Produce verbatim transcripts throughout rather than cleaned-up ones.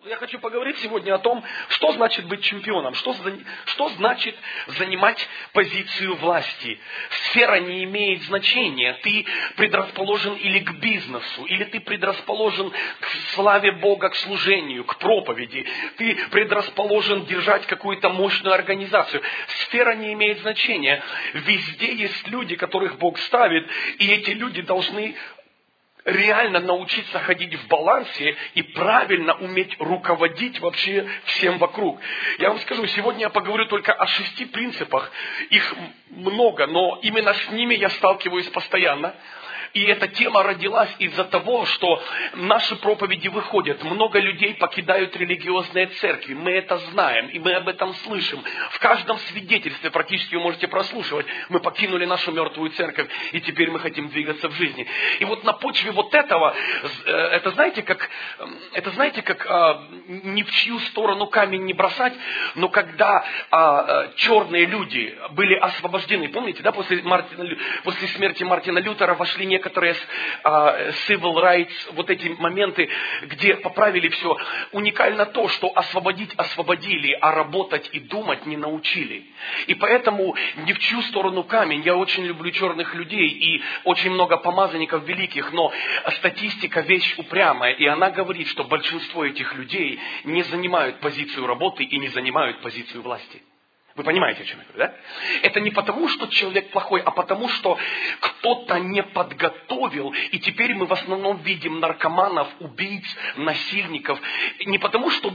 Я хочу поговорить сегодня о том, что значит быть чемпионом, что, что значит занимать позицию власти. Сфера не имеет значения. Ты предрасположен или к бизнесу, или ты предрасположен к славе Бога, к служению, к проповеди. Ты предрасположен держать какую-то мощную организацию. Сфера не имеет значения. Везде есть люди, которых Бог ставит, и эти люди должны реально научиться ходить в балансе и правильно уметь руководить вообще всем вокруг. Я вам скажу, сегодня я поговорю только о шести принципах. Их много, но именно с ними я сталкиваюсь постоянно. И эта тема родилась из-за того, что наши проповеди выходят. Много людей покидают религиозные церкви. Мы это знаем, и мы об этом слышим. В каждом свидетельстве практически вы можете прослушивать. Мы покинули нашу мертвую церковь, и теперь мы хотим двигаться в жизни. И вот на почве вот этого, это знаете, как, это знаете, как а, ни в чью сторону камень не бросать, но когда а, черные люди были освобождены, помните, да, после, Мартина, после смерти Мартина Лютера вошли некоторые Некоторые uh, civil rights, вот эти моменты, где поправили все. Уникально то, что освободить освободили, а работать и думать не научили. И поэтому ни в чью сторону камень. Я очень люблю черных людей и очень много помазанников великих, но статистика вещь упрямая, и она говорит, что большинство этих людей не занимают позицию работы и не занимают позицию власти. Вы понимаете, о чем я говорю, да? Это не потому, что человек плохой, а потому, что кто-то не подготовил, и теперь мы в основном видим наркоманов, убийц, насильников. Не потому, что,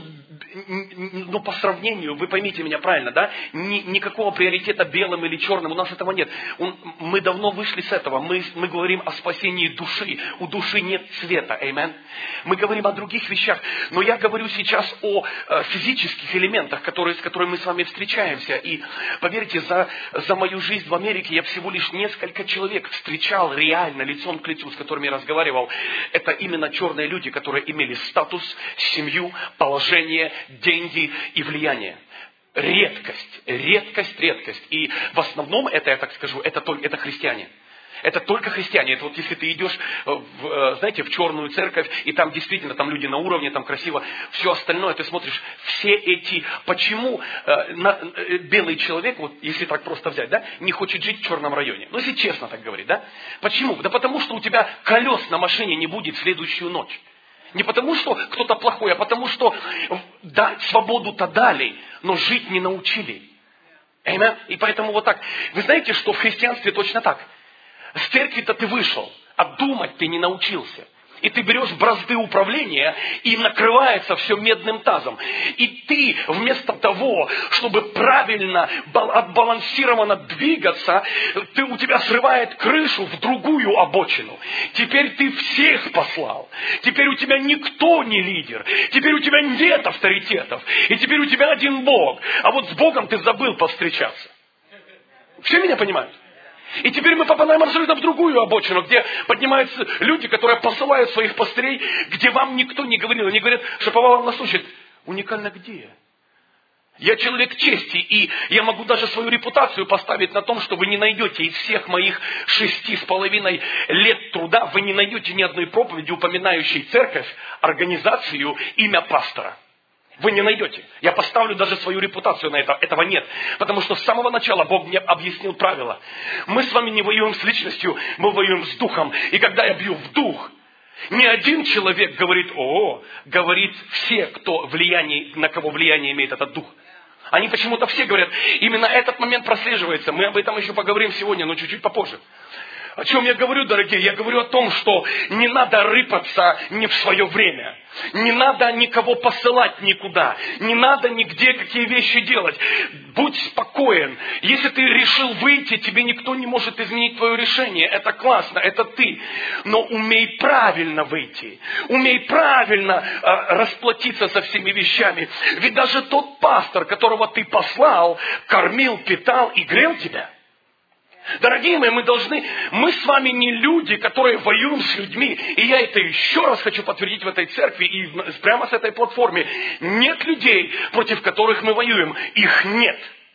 ну, по сравнению, вы поймите меня правильно, да? Ни, никакого приоритета белым или черным, у нас этого нет. Мы давно вышли с этого, мы, мы говорим о спасении души, у души нет цвета, аминь. Мы говорим о других вещах, но я говорю сейчас о физических элементах, которые, с которыми мы с вами встречаемся. И поверьте, за, за мою жизнь в Америке я всего лишь несколько человек встречал реально лицом к лицу, с которыми я разговаривал. Это именно черные люди, которые имели статус, семью, положение, деньги и влияние. Редкость, редкость, редкость. И в основном это, я так скажу, это, только, это христиане. Это только христиане. Это вот если ты идешь, в, знаете, в черную церковь, и там действительно, там люди на уровне, там красиво, все остальное, ты смотришь, все эти, почему э, на, э, белый человек, вот если так просто взять, да, не хочет жить в черном районе. Ну, если честно так говорить, да. Почему? Да потому что у тебя колес на машине не будет в следующую ночь. Не потому, что кто-то плохой, а потому, что да, свободу-то дали, но жить не научили. Аминь. И поэтому вот так. Вы знаете, что в христианстве точно так. С церкви-то ты вышел, а думать ты не научился. И ты берешь бразды управления, и накрывается все медным тазом. И ты вместо того, чтобы правильно, отбалансированно двигаться, ты, у тебя срывает крышу в другую обочину. Теперь ты всех послал. Теперь у тебя никто не лидер. Теперь у тебя нет авторитетов. И теперь у тебя один Бог. А вот с Богом ты забыл повстречаться. Все меня понимают? И теперь мы попадаем абсолютно в другую обочину, где поднимаются люди, которые посылают своих пастырей, где вам никто не говорил. Они говорят, Шаповалов нас учит. Уникально где? Я человек чести, и я могу даже свою репутацию поставить на том, что вы не найдете из всех моих шести с половиной лет труда, вы не найдете ни одной проповеди, упоминающей церковь, организацию, имя пастора. Вы не найдете. Я поставлю даже свою репутацию на это. Этого нет. Потому что с самого начала Бог мне объяснил правила. Мы с вами не воюем с личностью, мы воюем с духом. И когда я бью в дух, ни один человек говорит, о, говорит все, кто влияние, на кого влияние имеет этот дух. Они почему-то все говорят, именно этот момент прослеживается. Мы об этом еще поговорим сегодня, но чуть-чуть попозже. О чем я говорю, дорогие? Я говорю о том, что не надо рыпаться не в свое время. Не надо никого посылать никуда. Не надо нигде какие вещи делать. Будь спокоен. Если ты решил выйти, тебе никто не может изменить твое решение. Это классно, это ты. Но умей правильно выйти. Умей правильно э, расплатиться со всеми вещами. Ведь даже тот пастор, которого ты послал, кормил, питал и грел тебя. Дорогие мои, мы должны, мы с вами не люди, которые воюем с людьми. И я это еще раз хочу подтвердить в этой церкви и прямо с этой платформы. Нет людей, против которых мы воюем. Их нет.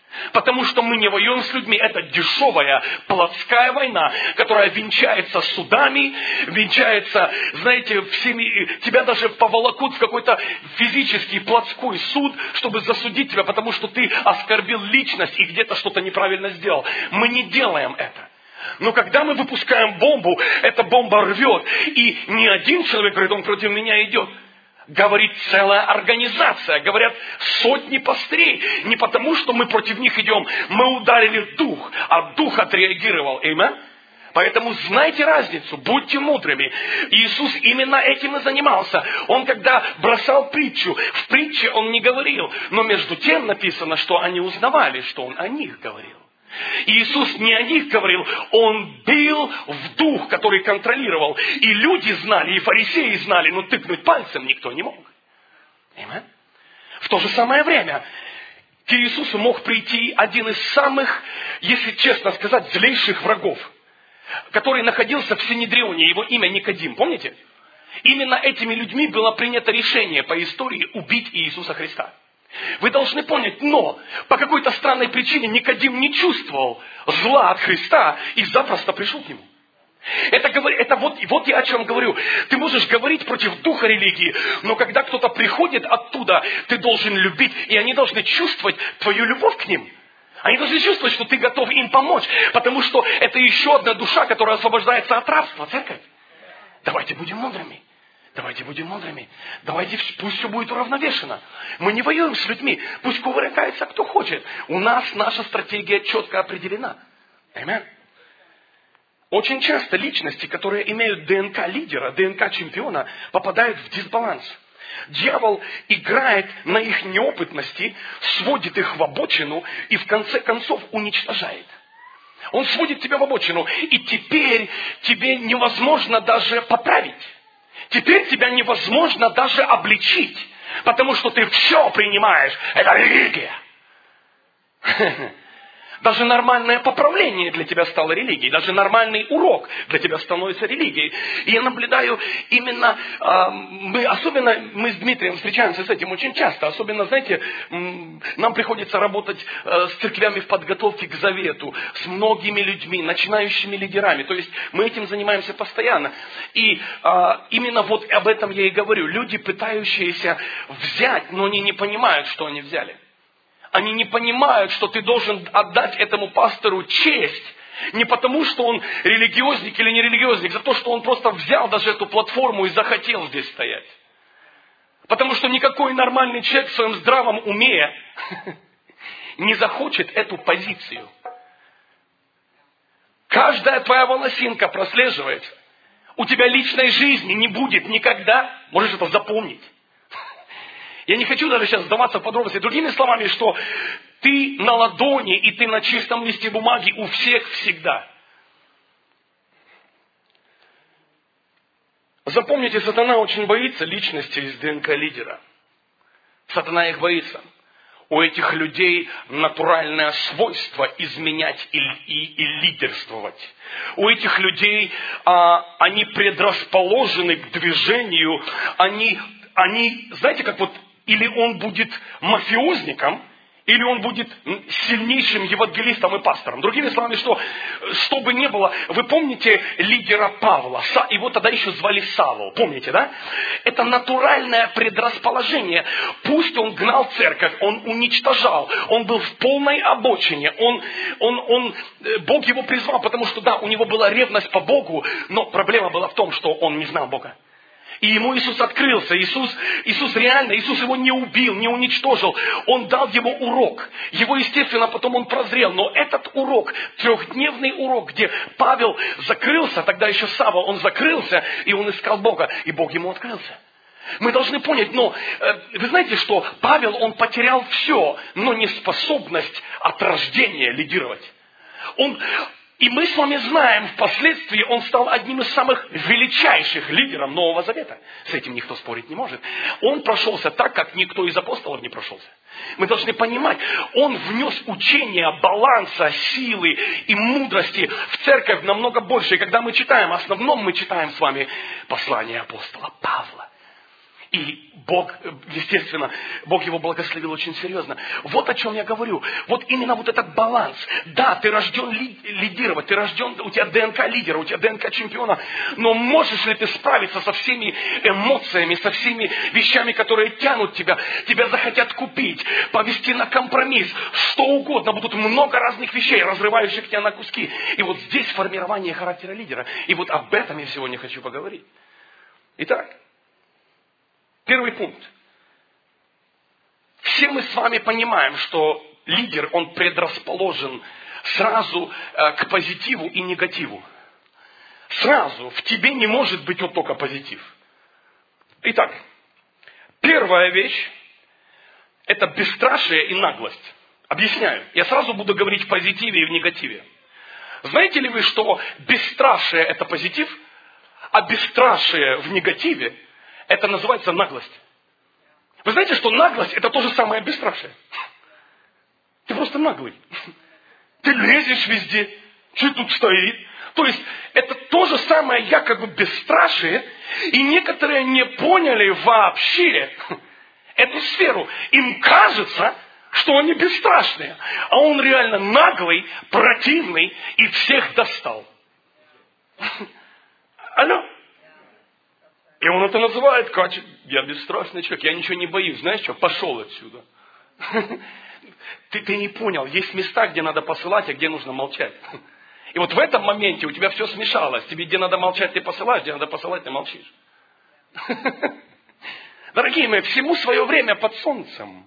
Потому что мы не воюем с людьми. Это дешевая плотская война, которая венчается судами, венчается, знаете, всеми, тебя даже поволокут в какой-то физический плотской суд, чтобы засудить тебя, потому что ты оскорбил личность и где-то что-то неправильно сделал. Мы не делаем это. Но когда мы выпускаем бомбу, эта бомба рвет, и не один человек говорит, он против меня идет. Говорит целая организация, говорят сотни пастырей. Не потому, что мы против них идем, мы ударили дух, а дух отреагировал. Аминь. Поэтому знайте разницу, будьте мудрыми. Иисус именно этим и занимался. Он когда бросал притчу, в притче он не говорил, но между тем написано, что они узнавали, что он о них говорил. Иисус не о них говорил, Он бил в дух, который контролировал. И люди знали, и фарисеи знали, но тыкнуть пальцем никто не мог. Аминь. В то же самое время к Иисусу мог прийти один из самых, если честно сказать, злейших врагов, который находился в Синедрионе, его имя Никодим, помните? Именно этими людьми было принято решение по истории убить Иисуса Христа. Вы должны понять, но по какой-то странной причине Никодим не чувствовал зла от Христа и запросто пришел к нему. Это, это вот, вот я о чем говорю. Ты можешь говорить против духа религии, но когда кто-то приходит оттуда, ты должен любить, и они должны чувствовать твою любовь к ним. Они должны чувствовать, что ты готов им помочь, потому что это еще одна душа, которая освобождается от рабства, церковь. Давайте будем мудрыми. Давайте будем мудрыми. Давайте, пусть все будет уравновешено. Мы не воюем с людьми. Пусть кувыркается кто хочет. У нас наша стратегия четко определена. Аминь. Очень часто личности, которые имеют ДНК лидера, ДНК чемпиона, попадают в дисбаланс. Дьявол играет на их неопытности, сводит их в обочину и в конце концов уничтожает. Он сводит тебя в обочину, и теперь тебе невозможно даже поправить. Теперь тебя невозможно даже обличить, потому что ты все принимаешь. Это религия. Даже нормальное поправление для тебя стало религией. Даже нормальный урок для тебя становится религией. И я наблюдаю именно, э, мы, особенно мы с Дмитрием встречаемся с этим очень часто. Особенно, знаете, нам приходится работать э, с церквями в подготовке к завету, с многими людьми, начинающими лидерами. То есть мы этим занимаемся постоянно. И э, именно вот об этом я и говорю. Люди, пытающиеся взять, но они не понимают, что они взяли. Они не понимают, что ты должен отдать этому пастору честь. Не потому, что он религиозник или не религиозник, за то, что он просто взял даже эту платформу и захотел здесь стоять. Потому что никакой нормальный человек в своем здравом уме не захочет эту позицию. Каждая твоя волосинка прослеживается. У тебя личной жизни не будет никогда. Можешь это запомнить. Я не хочу даже сейчас сдаваться в подробности. Другими словами, что ты на ладони и ты на чистом листе бумаги у всех всегда. Запомните, сатана очень боится личности из ДНК лидера. Сатана их боится. У этих людей натуральное свойство изменять и, и, и лидерствовать. У этих людей а, они предрасположены к движению. Они, они, знаете, как вот или он будет мафиозником, или он будет сильнейшим евангелистом и пастором. Другими словами, что, что бы ни было, вы помните лидера Павла, его тогда еще звали Савл, помните, да? Это натуральное предрасположение. Пусть он гнал церковь, он уничтожал, он был в полной обочине, он, он, он, Бог его призвал, потому что, да, у него была ревность по Богу, но проблема была в том, что он не знал Бога. И ему Иисус открылся. Иисус, Иисус реально, Иисус его не убил, не уничтожил. Он дал ему урок. Его, естественно, потом он прозрел. Но этот урок, трехдневный урок, где Павел закрылся, тогда еще Савва, он закрылся, и он искал Бога, и Бог ему открылся. Мы должны понять, но э, вы знаете, что Павел, он потерял все, но не способность от рождения лидировать. Он... И мы с вами знаем, впоследствии он стал одним из самых величайших лидеров Нового Завета. С этим никто спорить не может. Он прошелся так, как никто из апостолов не прошелся. Мы должны понимать, он внес учение баланса, силы и мудрости в церковь намного больше. И когда мы читаем, в основном мы читаем с вами послание апостола Павла. И Бог, естественно, Бог его благословил очень серьезно. Вот о чем я говорю. Вот именно вот этот баланс. Да, ты рожден ли, лидировать, ты рожден, у тебя ДНК лидера, у тебя ДНК чемпиона. Но можешь ли ты справиться со всеми эмоциями, со всеми вещами, которые тянут тебя, тебя захотят купить, повести на компромисс, что угодно. Будут много разных вещей, разрывающих тебя на куски. И вот здесь формирование характера лидера. И вот об этом я сегодня хочу поговорить. Итак. Первый пункт. Все мы с вами понимаем, что лидер, он предрасположен сразу э, к позитиву и негативу. Сразу в тебе не может быть вот только позитив. Итак, первая вещь – это бесстрашие и наглость. Объясняю. Я сразу буду говорить в позитиве и в негативе. Знаете ли вы, что бесстрашие – это позитив, а бесстрашие в негативе – это называется наглость. Вы знаете, что наглость – это то же самое бесстрашие. Ты просто наглый. Ты лезешь везде. Что тут стоит? То есть, это то же самое якобы бесстрашие. И некоторые не поняли вообще эту сферу. Им кажется, что они бесстрашные. А он реально наглый, противный и всех достал. Алло? И он это называет, как я бесстрашный человек, я ничего не боюсь. Знаешь что, пошел отсюда. Ты, ты не понял, есть места, где надо посылать, а где нужно молчать. И вот в этом моменте у тебя все смешалось. Тебе где надо молчать, ты посылаешь, где надо посылать, ты молчишь. Дорогие мои, всему свое время под солнцем.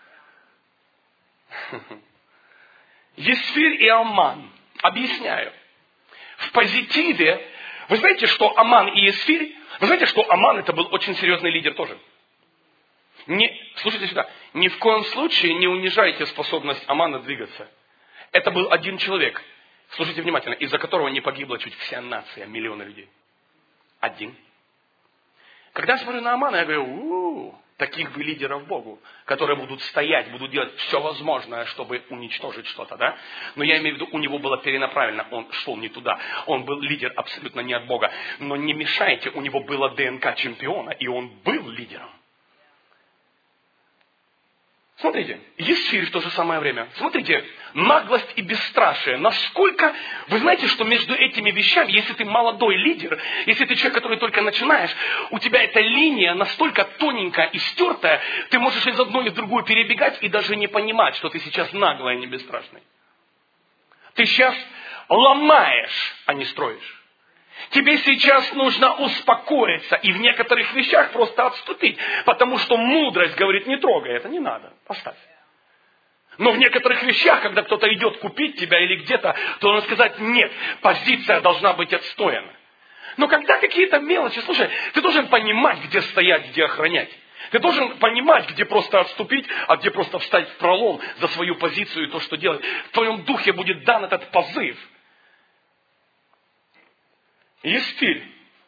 Есфирь и Аман. Объясняю. В позитиве, вы знаете, что Аман и Есфирь, вы знаете, что Аман это был очень серьезный лидер тоже. Не, слушайте сюда, ни в коем случае не унижайте способность Амана двигаться. Это был один человек, слушайте внимательно, из-за которого не погибла чуть вся нация, миллионы людей. Один. Когда я смотрю на Амана, я говорю, у-у-у, таких бы лидеров Богу, которые будут стоять, будут делать все возможное, чтобы уничтожить что-то, да? Но я имею в виду, у него было перенаправлено, он шел не туда. Он был лидер абсолютно не от Бога. Но не мешайте, у него было ДНК чемпиона, и он был лидером. Смотрите, Есфирь в то же самое время. Смотрите, наглость и бесстрашие. Насколько, вы знаете, что между этими вещами, если ты молодой лидер, если ты человек, который только начинаешь, у тебя эта линия настолько тоненькая и стертая, ты можешь из одной в другую перебегать и даже не понимать, что ты сейчас наглый, а не бесстрашный. Ты сейчас ломаешь, а не строишь. Тебе сейчас нужно успокоиться и в некоторых вещах просто отступить, потому что мудрость говорит, не трогай, это не надо, оставь. Но в некоторых вещах, когда кто-то идет купить тебя или где-то, то нужно сказать, нет, позиция должна быть отстояна. Но когда какие-то мелочи, слушай, ты должен понимать, где стоять, где охранять. Ты должен понимать, где просто отступить, а где просто встать в пролом за свою позицию и то, что делать. В твоем духе будет дан этот позыв. Есфирь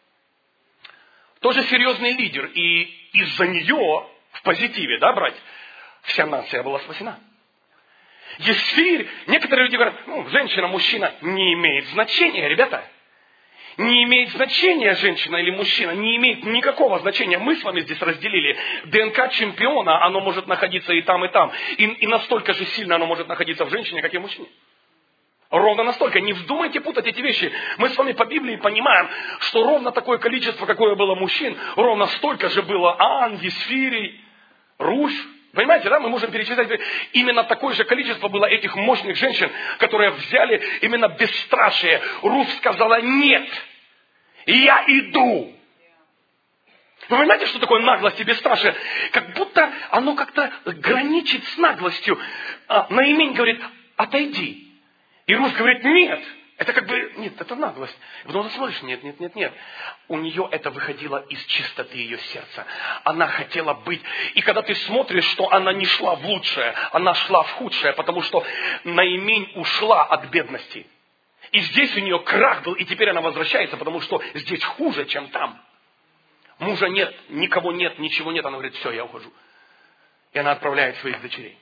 тоже серьезный лидер, и из-за нее, в позитиве, да, брать, вся нация была спасена. Есфирь, некоторые люди говорят, ну, женщина, мужчина, не имеет значения, ребята. Не имеет значения, женщина или мужчина, не имеет никакого значения. Мы с вами здесь разделили ДНК чемпиона, оно может находиться и там, и там. И, и настолько же сильно оно может находиться в женщине, как и в мужчине. Ровно настолько. Не вздумайте путать эти вещи. Мы с вами по Библии понимаем, что ровно такое количество, какое было мужчин, ровно столько же было Ан, Есфирий, Руфь. Понимаете, да? Мы можем перечислять. Именно такое же количество было этих мощных женщин, которые взяли именно бесстрашие. Руфь сказала нет. Я иду. Вы понимаете, что такое наглость и бесстрашие? Как будто оно как-то граничит с наглостью. А Наимень говорит, отойди. И Руфь говорит, нет, это как бы, нет, это наглость. И потом ты смотришь, нет, нет, нет, нет. У нее это выходило из чистоты ее сердца. Она хотела быть. И когда ты смотришь, что она не шла в лучшее, она шла в худшее, потому что Наимень ушла от бедности. И здесь у нее крах был, и теперь она возвращается, потому что здесь хуже, чем там. Мужа нет, никого нет, ничего нет. Она говорит, все, я ухожу. И она отправляет своих дочерей.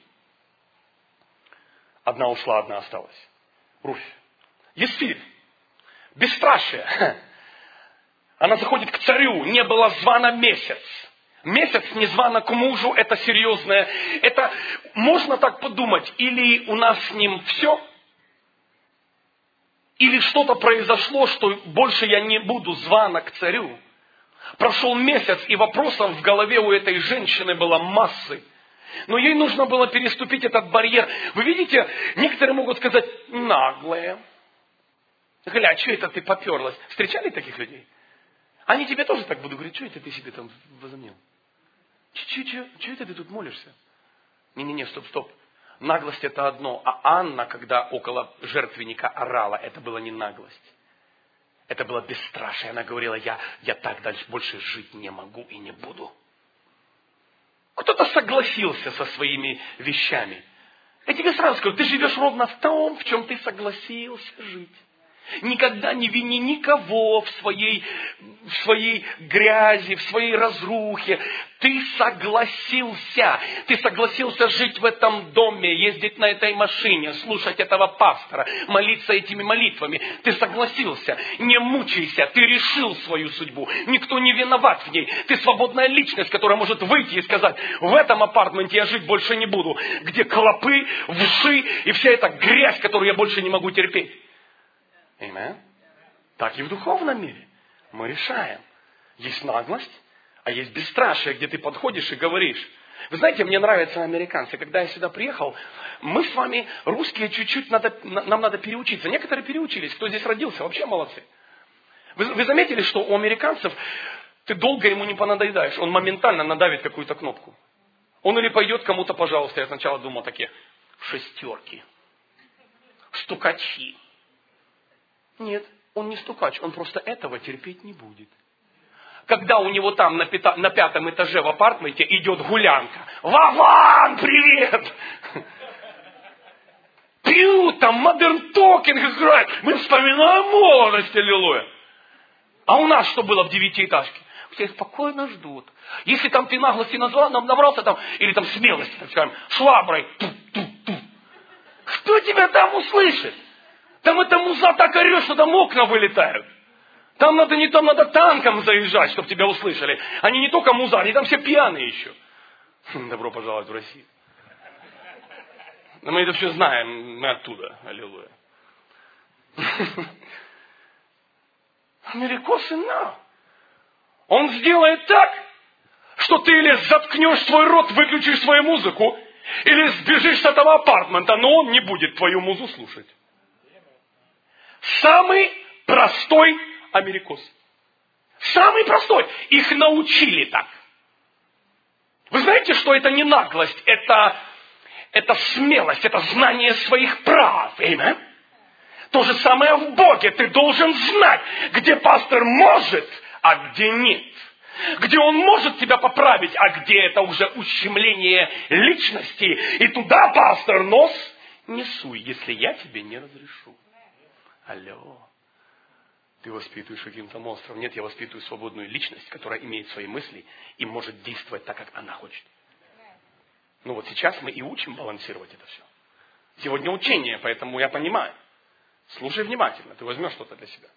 Одна ушла, одна осталась. Руфь. Есфирь. Бесстрашие. Она заходит к царю. Не было звана месяц. Месяц незвано к мужу, это серьезное. Это можно так подумать, или у нас с ним все, или что-то произошло, что больше я не буду звана к царю. Прошел месяц, и вопросов в голове у этой женщины было массы. Но ей нужно было переступить этот барьер. Вы видите, некоторые могут сказать, наглые. Гля, что это ты поперлась? Встречали таких людей? Они тебе тоже так будут говорить, что это ты себе там возомнил? Что это ты тут молишься? Не-не-не, стоп, стоп. Наглость это одно, а Анна, когда около жертвенника орала, это была не наглость. Это было бесстрашие. Она говорила, я, я так дальше больше жить не могу и не буду. Кто-то согласился со своими вещами. Я тебе сразу скажу, ты живешь ровно в том, в чем ты согласился жить. Никогда не вини никого в своей, в своей грязи, в своей разрухе. Ты согласился. Ты согласился жить в этом доме, ездить на этой машине, слушать этого пастора, молиться этими молитвами. Ты согласился. Не мучайся. Ты решил свою судьбу. Никто не виноват в ней. Ты свободная личность, которая может выйти и сказать, в этом апартменте я жить больше не буду. Где клопы, вши и вся эта грязь, которую я больше не могу терпеть. Amen. Так и в духовном мире. Мы решаем. Есть наглость, а есть бесстрашие, где ты подходишь и говоришь. Вы знаете, мне нравятся американцы. Когда я сюда приехал, мы с вами, русские, чуть-чуть надо, нам надо переучиться. Некоторые переучились. Кто здесь родился, вообще молодцы. Вы, вы заметили, что у американцев ты долго ему не понадоедаешь. Он моментально надавит какую-то кнопку. Он или пойдет кому-то, пожалуйста. Я сначала думал такие шестерки, стукачи. Нет, он не стукач, он просто этого терпеть не будет. Когда у него там на, пята, на пятом этаже в апартменте идет гулянка. Вован, привет! Пьют, там модерн токинг играет. Мы вспоминаем молодость, аллилуйя. А у нас что было в девятиэтажке? Все спокойно ждут. Если там ты наглости назвал, нам набрался там, или там смелости, так скажем, шваброй. Ту-ту-ту. Кто тебя там услышит? Там эта муза так орет, что там окна вылетают. Там надо не там надо танком заезжать, чтобы тебя услышали. Они не только муза, они там все пьяные еще. Добро пожаловать в Россию. Но мы это все знаем, мы оттуда. Аллилуйя. Америкосы, на. Он сделает так, что ты или заткнешь свой рот, выключишь свою музыку, или сбежишь с этого апартмента, но он не будет твою музу слушать. Самый простой америкос. Самый простой. Их научили так. Вы знаете, что это не наглость, это, это смелость, это знание своих прав. Amen? То же самое в Боге. Ты должен знать, где пастор может, а где нет. Где он может тебя поправить, а где это уже ущемление личности. И туда, пастор, нос не суй, если я тебе не разрешу. Алло. Ты воспитываешь каким-то монстром. Нет, я воспитываю свободную личность, которая имеет свои мысли и может действовать так, как она хочет. Ну вот сейчас мы и учим балансировать это все. Сегодня учение, поэтому я понимаю. Слушай внимательно, ты возьмешь что-то для себя.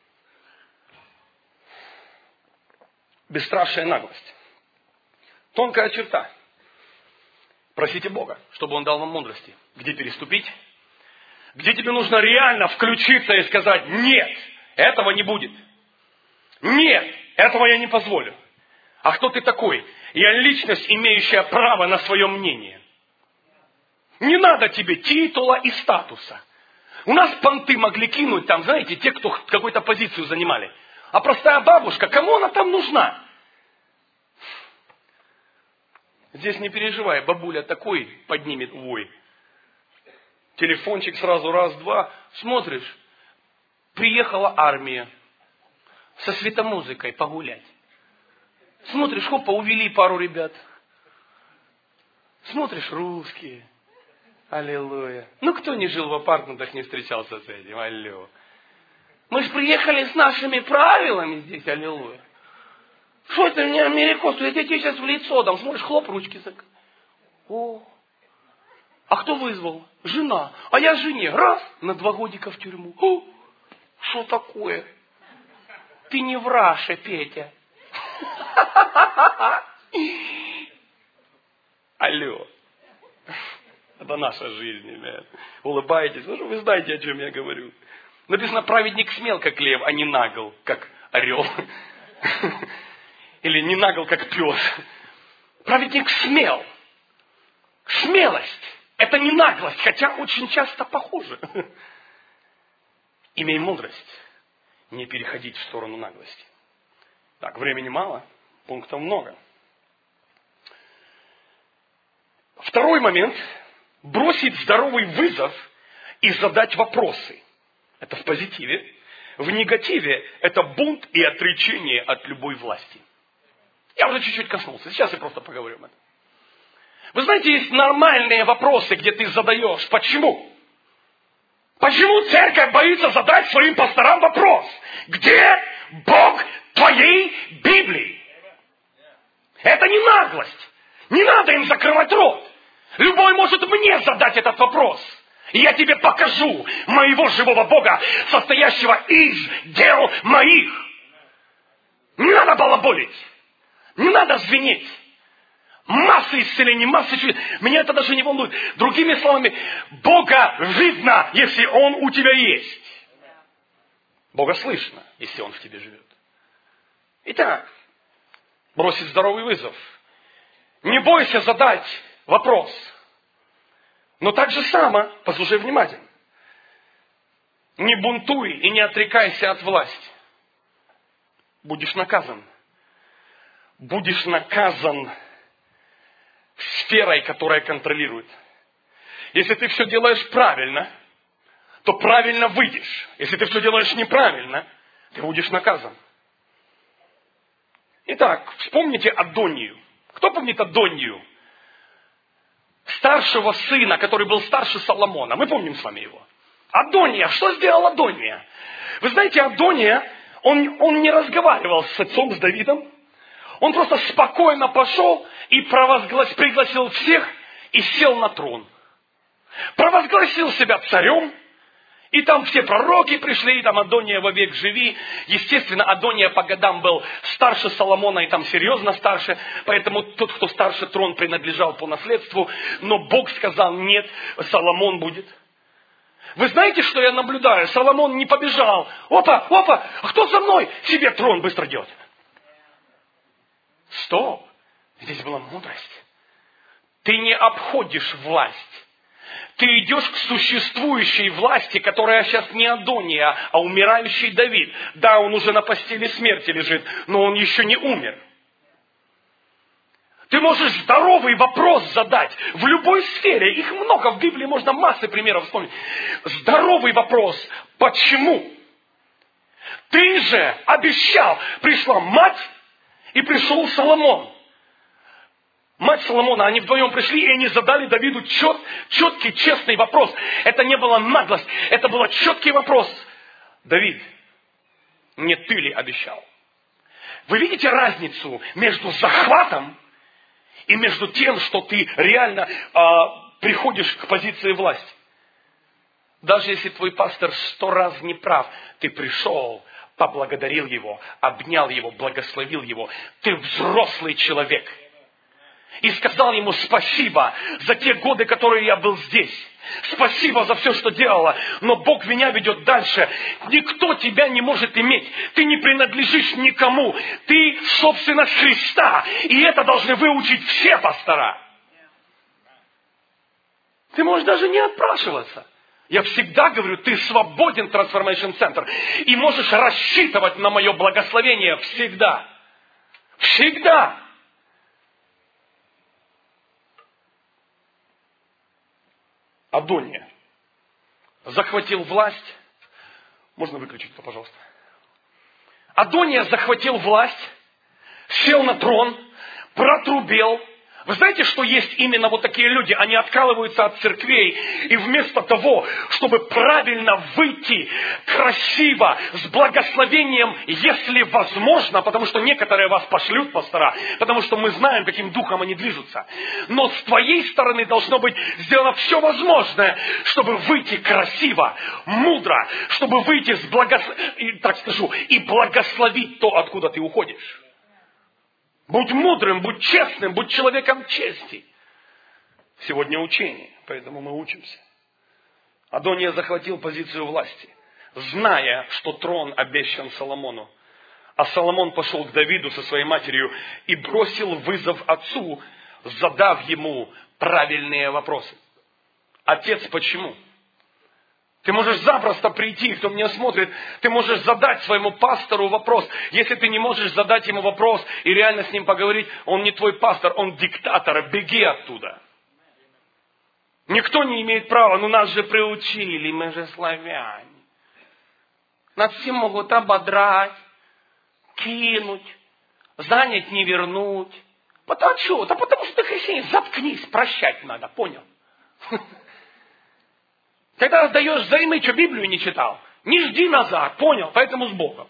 Бесстрашие, наглость. Тонкая черта. Просите Бога, чтобы Он дал вам мудрости. Где переступить? Где тебе нужно реально включиться и сказать, нет, этого не будет. Нет, этого я не позволю. А кто ты такой? Я личность, имеющая право на свое мнение. Не надо тебе титула и статуса. У нас понты могли кинуть там, знаете, те, кто какую-то позицию занимали. А простая бабушка, кому она там нужна? Здесь не переживай, бабуля такой поднимет вой. Телефончик сразу раз-два. Смотришь, приехала армия со светомузыкой погулять. Смотришь, хопа, увели пару ребят. Смотришь, русские. Аллилуйя. Ну, кто не жил в апартментах, не встречался с этим? Алло. Мы же приехали с нашими правилами здесь, аллилуйя. Что это мне америкос? Я тебе сейчас в лицо дам. Смотришь, хлоп, ручки закрыть. О. А кто вызвал? Жена. А я жене. Раз, на два годика в тюрьму. О, что такое? Ты не в Раше, Петя. Алло. Это наша жизнь, ребят. Улыбаетесь. Ну, вы знаете, о чем я говорю. Написано, праведник смел, как лев, а не нагл, как орел. Или не нагл, как пес. Праведник смел. Смелость. Это не наглость, хотя очень часто похоже. Имей мудрость. Не переходить в сторону наглости. Так, времени мало, пунктов много. Второй момент. Бросить здоровый вызов и задать вопросы. Это в позитиве. В негативе это бунт и отречение от любой власти. Я уже чуть-чуть коснулся. Сейчас я просто поговорю об этом. Вы знаете, есть нормальные вопросы, где ты задаешь. Почему? Почему церковь боится задать своим пасторам вопрос? Где Бог твоей Библии? Это не наглость. Не надо им закрывать рот. Любой может мне задать этот вопрос. И я тебе покажу моего живого Бога, состоящего из дел моих. Не надо балаболить. Не надо звенеть. Массы исцелений, массы чудес. Меня это даже не волнует. Другими словами, Бога видно, если Он у тебя есть. Бога слышно, если Он в тебе живет. Итак, бросить здоровый вызов. Не бойся задать вопрос. Но так же само, послушай внимательно, не бунтуй и не отрекайся от власти. Будешь наказан. Будешь наказан сферой, которая контролирует. Если ты все делаешь правильно, то правильно выйдешь. Если ты все делаешь неправильно, ты будешь наказан. Итак, вспомните Адонию. Кто помнит Адонию? Старшего сына, который был старше Соломона. Мы помним с вами его. Адония. Что сделал Адония? Вы знаете, Адония, он, он не разговаривал с отцом, с Давидом. Он просто спокойно пошел и провозгласил, пригласил всех и сел на трон. Провозгласил себя царем. И там все пророки пришли, и там Адония вовек живи. Естественно, Адония по годам был старше Соломона, и там серьезно старше. Поэтому тот, кто старше, трон принадлежал по наследству. Но Бог сказал, нет, Соломон будет. Вы знаете, что я наблюдаю? Соломон не побежал. Опа, опа, а кто за мной? Себе трон быстро делать. Стоп. Здесь была мудрость. Ты не обходишь власть. Ты идешь к существующей власти, которая сейчас не Адония, а умирающий Давид. Да, он уже на постели смерти лежит, но он еще не умер. Ты можешь здоровый вопрос задать в любой сфере. Их много в Библии, можно массы примеров вспомнить. Здоровый вопрос. Почему? Ты же обещал. Пришла мать и пришел Соломон. Мать Соломона, они вдвоем пришли, и они задали Давиду чет, четкий, честный вопрос. Это не была наглость, это был четкий вопрос. Давид, не ты ли обещал? Вы видите разницу между захватом и между тем, что ты реально а, приходишь к позиции власти? Даже если твой пастор сто раз не прав, ты пришел, поблагодарил его, обнял его, благословил его. Ты взрослый человек. И сказал ему спасибо за те годы, которые я был здесь. Спасибо за все, что делала. Но Бог меня ведет дальше. Никто тебя не может иметь. Ты не принадлежишь никому. Ты собственность Христа. И это должны выучить все пастора. Ты можешь даже не отпрашиваться. Я всегда говорю, ты свободен, Transformation Center. И можешь рассчитывать на мое благословение всегда. Всегда. Адония захватил власть. Можно выключить, пожалуйста. Адония захватил власть, сел на трон, протрубил. Вы знаете, что есть именно вот такие люди? Они откалываются от церквей. И вместо того, чтобы правильно выйти красиво, с благословением, если возможно, потому что некоторые вас пошлют, пастора, потому что мы знаем, каким духом они движутся. Но с твоей стороны должно быть сделано все возможное, чтобы выйти красиво, мудро, чтобы выйти с благословением, так скажу, и благословить то, откуда ты уходишь. Будь мудрым, будь честным, будь человеком чести. Сегодня учение, поэтому мы учимся. Адония захватил позицию власти, зная, что трон обещан Соломону. А Соломон пошел к Давиду со своей матерью и бросил вызов отцу, задав ему правильные вопросы. Отец, почему? Ты можешь запросто прийти, кто меня смотрит, ты можешь задать своему пастору вопрос. Если ты не можешь задать ему вопрос и реально с ним поговорить, он не твой пастор, он диктатор, беги оттуда. Никто не имеет права, ну нас же приучили, мы же славяне. Нас все могут ободрать, кинуть, занять, не вернуть. Потому что? Да потому что ты христианин, заткнись, прощать надо, понял? Когда раздаешь взаймы, что Библию не читал? Не жди назад, понял? Поэтому с Богом.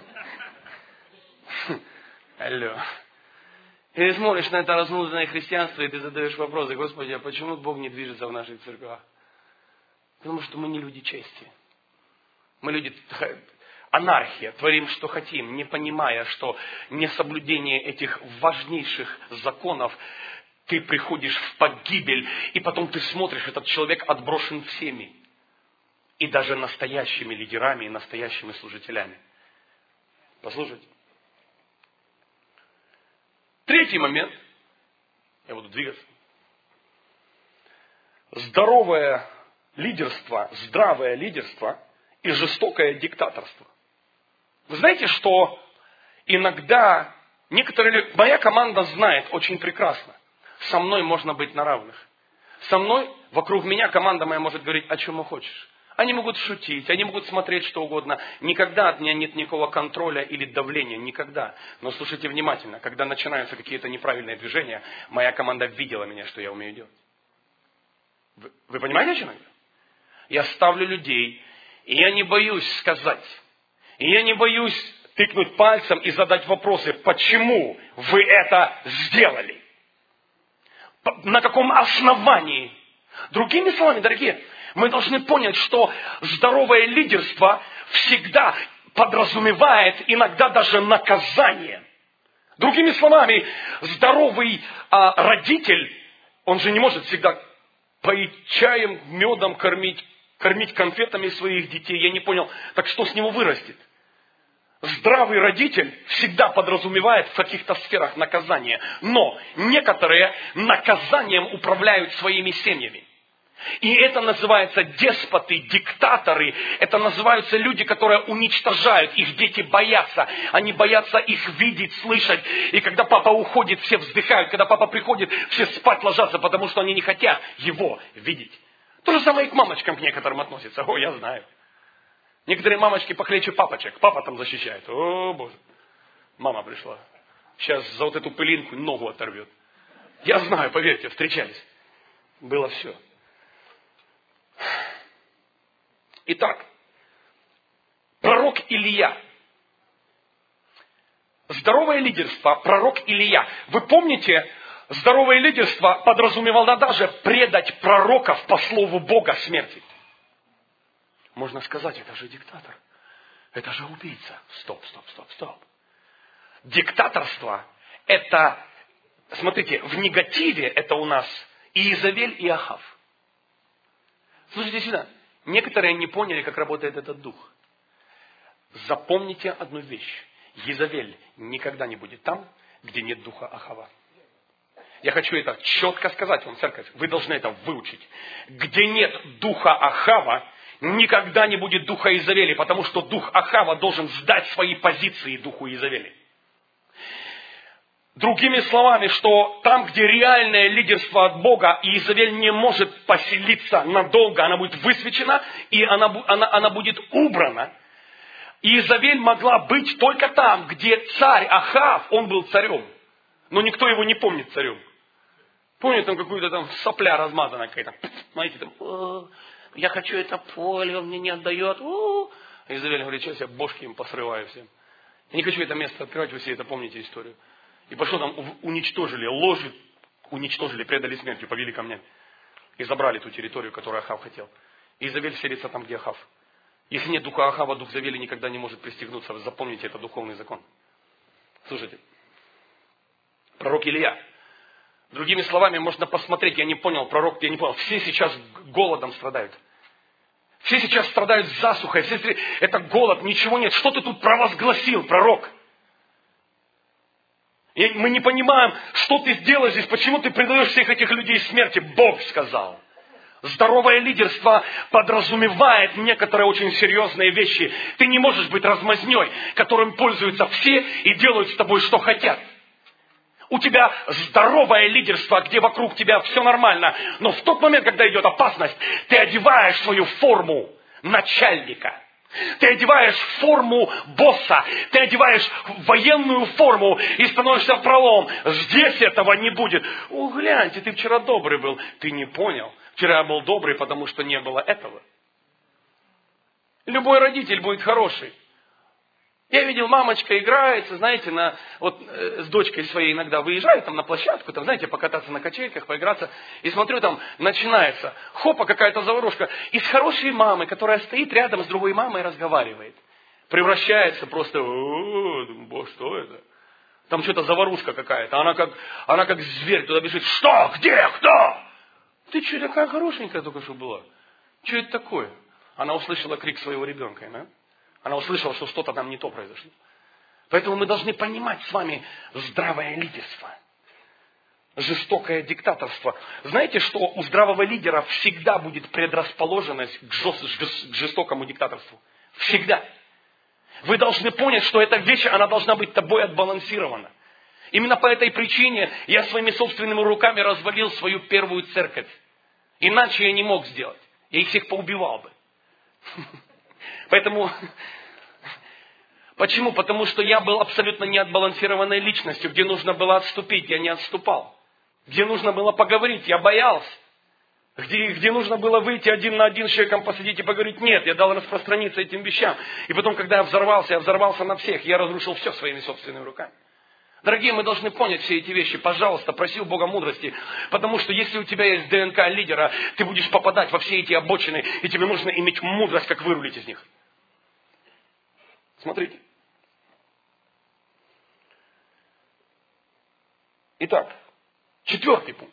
Алло. И ты смотришь на это разнузданное христианство, и ты задаешь вопросы: Господи, а почему Бог не движется в наших церквах? Потому что мы не люди чести. Мы люди анархия, творим, что хотим, не понимая, что несоблюдение этих важнейших законов, ты приходишь в погибель, и потом ты смотришь, этот человек отброшен всеми. И даже настоящими лидерами и настоящими служителями. Послушайте. Третий момент. Я буду двигаться. Здоровое лидерство, здравое лидерство и жестокое диктаторство. Вы знаете, что иногда некоторые... Моя команда знает очень прекрасно. Со мной можно быть на равных. Со мной, вокруг меня, команда моя может говорить о чем хочешь. Они могут шутить, они могут смотреть что угодно. Никогда от меня нет никакого контроля или давления, никогда. Но слушайте внимательно, когда начинаются какие-то неправильные движения, моя команда видела меня, что я умею делать. Вы, вы понимаете, о чем я говорю? Я ставлю людей, и я не боюсь сказать, и я не боюсь тыкнуть пальцем и задать вопросы, почему вы это сделали? На каком основании? Другими словами, дорогие, мы должны понять, что здоровое лидерство всегда подразумевает иногда даже наказание. Другими словами, здоровый а, родитель, он же не может всегда поить чаем, медом, кормить, кормить конфетами своих детей. Я не понял, так что с него вырастет? Здравый родитель всегда подразумевает в каких-то сферах наказание. Но некоторые наказанием управляют своими семьями. И это называется деспоты, диктаторы. Это называются люди, которые уничтожают. Их дети боятся. Они боятся их видеть, слышать. И когда папа уходит, все вздыхают. Когда папа приходит, все спать ложатся, потому что они не хотят его видеть. То же самое и к мамочкам к некоторым относится. О, я знаю. Некоторые мамочки похлеще папочек. Папа там защищает. О, Боже. Мама пришла. Сейчас за вот эту пылинку ногу оторвет. Я знаю, поверьте, встречались. Было все. Итак, пророк Илия. Здоровое лидерство, пророк Илия. Вы помните, здоровое лидерство подразумевало даже предать пророков по слову Бога смерти. Можно сказать, это же диктатор. Это же убийца. Стоп, стоп, стоп, стоп. Диктаторство – это, смотрите, в негативе это у нас Иезавель и Ахав. Слушайте сюда. Некоторые не поняли, как работает этот дух. Запомните одну вещь. Иезавель никогда не будет там, где нет духа Ахава. Я хочу это четко сказать вам, церковь. Вы должны это выучить. Где нет духа Ахава, никогда не будет духа Иезавели, потому что дух Ахава должен сдать свои позиции духу Иезавели. Другими словами, что там, где реальное лидерство от Бога, Иезавель не может поселиться надолго, она будет высвечена, и она, она, она будет убрана. Иезавель могла быть только там, где царь Ахав, он был царем, но никто его не помнит царем. Помнит, там какую-то там сопля размазанная какая-то. Знаете, там, я хочу это поле, он мне не отдает. А Иезавель говорит, сейчас я бошки им посрываю всем. Я не хочу это место открывать, вы все это помните историю. И пошло там, уничтожили ложи, уничтожили, предали смертью, повели камнями. И забрали ту территорию, которую Ахав хотел. И Иезавель селится там, где Ахав. Если нет духа Ахава, дух Иезавели никогда не может пристегнуться. Запомните, это духовный закон. Слушайте. Пророк Илия. Другими словами, можно посмотреть, я не понял, пророк, я не понял. Все сейчас голодом страдают. Все сейчас страдают засухой. Все, это голод, ничего нет. Что ты тут провозгласил, пророк? И мы не понимаем, что ты делаешь здесь, почему ты предаешь всех этих людей смерти. Бог сказал. Здоровое лидерство подразумевает некоторые очень серьезные вещи. Ты не можешь быть размазней, которым пользуются все и делают с тобой, что хотят. У тебя здоровое лидерство, где вокруг тебя все нормально. Но в тот момент, когда идет опасность, ты одеваешь свою форму начальника. Ты одеваешь форму босса, ты одеваешь военную форму и становишься пролом. Здесь этого не будет. О, гляньте, ты вчера добрый был. Ты не понял. Вчера я был добрый, потому что не было этого. Любой родитель будет хороший. Я видел, мамочка играется, знаете, на, вот э, с дочкой своей иногда выезжаю там на площадку, там, знаете, покататься на качельках, поиграться. И смотрю, там начинается, хопа, какая-то заварушка. Из хорошей мамы, которая стоит рядом с другой мамой и разговаривает, превращается просто, бог, что это? Там что-то заварушка какая-то. Она как, она как зверь туда бежит. Что? Где? Кто? Ты что, такая хорошенькая только что была? Что это такое? Она услышала крик своего ребенка, да? Она услышала, что что-то там не то произошло. Поэтому мы должны понимать с вами здравое лидерство. Жестокое диктаторство. Знаете, что у здравого лидера всегда будет предрасположенность к, жест, к жестокому диктаторству? Всегда. Вы должны понять, что эта вещь, она должна быть тобой отбалансирована. Именно по этой причине я своими собственными руками развалил свою первую церковь. Иначе я не мог сделать. Я их всех поубивал бы. Поэтому, почему? Потому что я был абсолютно неотбалансированной личностью. Где нужно было отступить, я не отступал. Где нужно было поговорить, я боялся. Где, где нужно было выйти один на один с человеком, посидеть и поговорить, нет, я дал распространиться этим вещам. И потом, когда я взорвался, я взорвался на всех, я разрушил все своими собственными руками. Дорогие, мы должны понять все эти вещи. Пожалуйста, проси у Бога мудрости. Потому что если у тебя есть ДНК лидера, ты будешь попадать во все эти обочины, и тебе нужно иметь мудрость, как вырулить из них. Смотрите. Итак, четвертый пункт.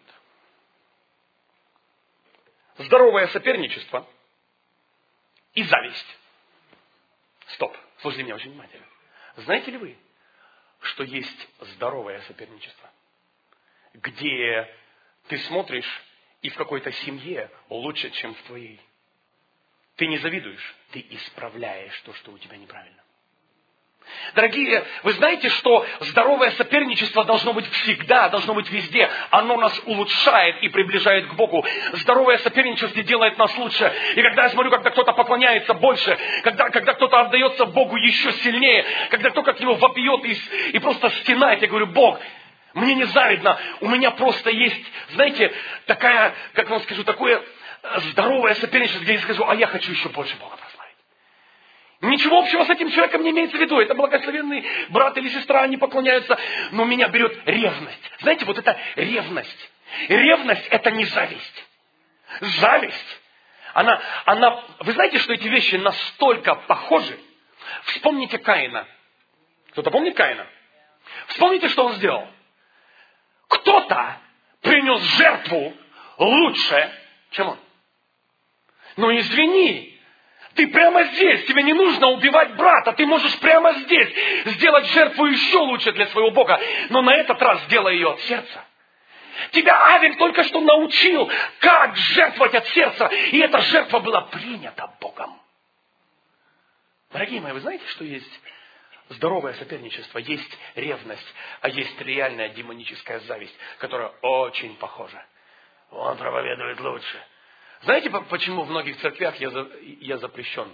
Здоровое соперничество и зависть. Стоп, слушайте меня очень внимательно. Знаете ли вы, что есть здоровое соперничество? Где ты смотришь, и в какой-то семье лучше, чем в твоей. Ты не завидуешь, ты исправляешь то, что у тебя неправильно. Дорогие, вы знаете, что здоровое соперничество должно быть всегда, должно быть везде. Оно нас улучшает и приближает к Богу. Здоровое соперничество делает нас лучше. И когда я смотрю, когда кто-то поклоняется больше, когда, когда кто-то отдается Богу еще сильнее, когда кто-то к Нему вопиет и, и просто стенает, я говорю, Бог, мне не завидно, у меня просто есть, знаете, такая, как вам скажу, такое здоровое соперничество, где я скажу, а я хочу еще больше Бога прославить. Ничего общего с этим человеком не имеется в виду. Это благословенный брат или сестра, они поклоняются. Но меня берет ревность. Знаете, вот это ревность. Ревность – это не зависть. Зависть, она, она... Вы знаете, что эти вещи настолько похожи? Вспомните Каина. Кто-то помнит Каина? Вспомните, что он сделал. Кто-то принес жертву лучше, чем он. Но извини, ты прямо здесь, тебе не нужно убивать брата, ты можешь прямо здесь сделать жертву еще лучше для своего Бога, но на этот раз сделай ее от сердца. Тебя Авель только что научил, как жертвовать от сердца, и эта жертва была принята Богом. Дорогие мои, вы знаете, что есть здоровое соперничество, есть ревность, а есть реальная демоническая зависть, которая очень похожа. Он проповедует лучше. Знаете, почему в многих церквях я, за, я запрещен?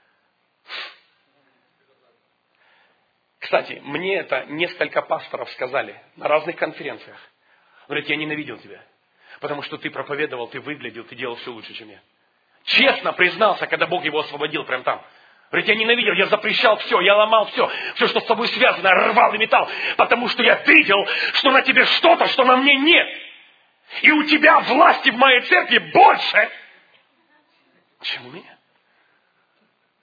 Кстати, мне это несколько пасторов сказали на разных конференциях. Говорят, я ненавидел тебя, потому что ты проповедовал, ты выглядел, ты делал все лучше, чем я. Честно признался, когда Бог его освободил прямо там. Говорит, я ненавидел, я запрещал все, я ломал все, все, что с тобой связано, рвал и металл, потому что я видел, что на тебе что-то, что на мне нет. И у тебя власти в моей церкви больше, чем у меня.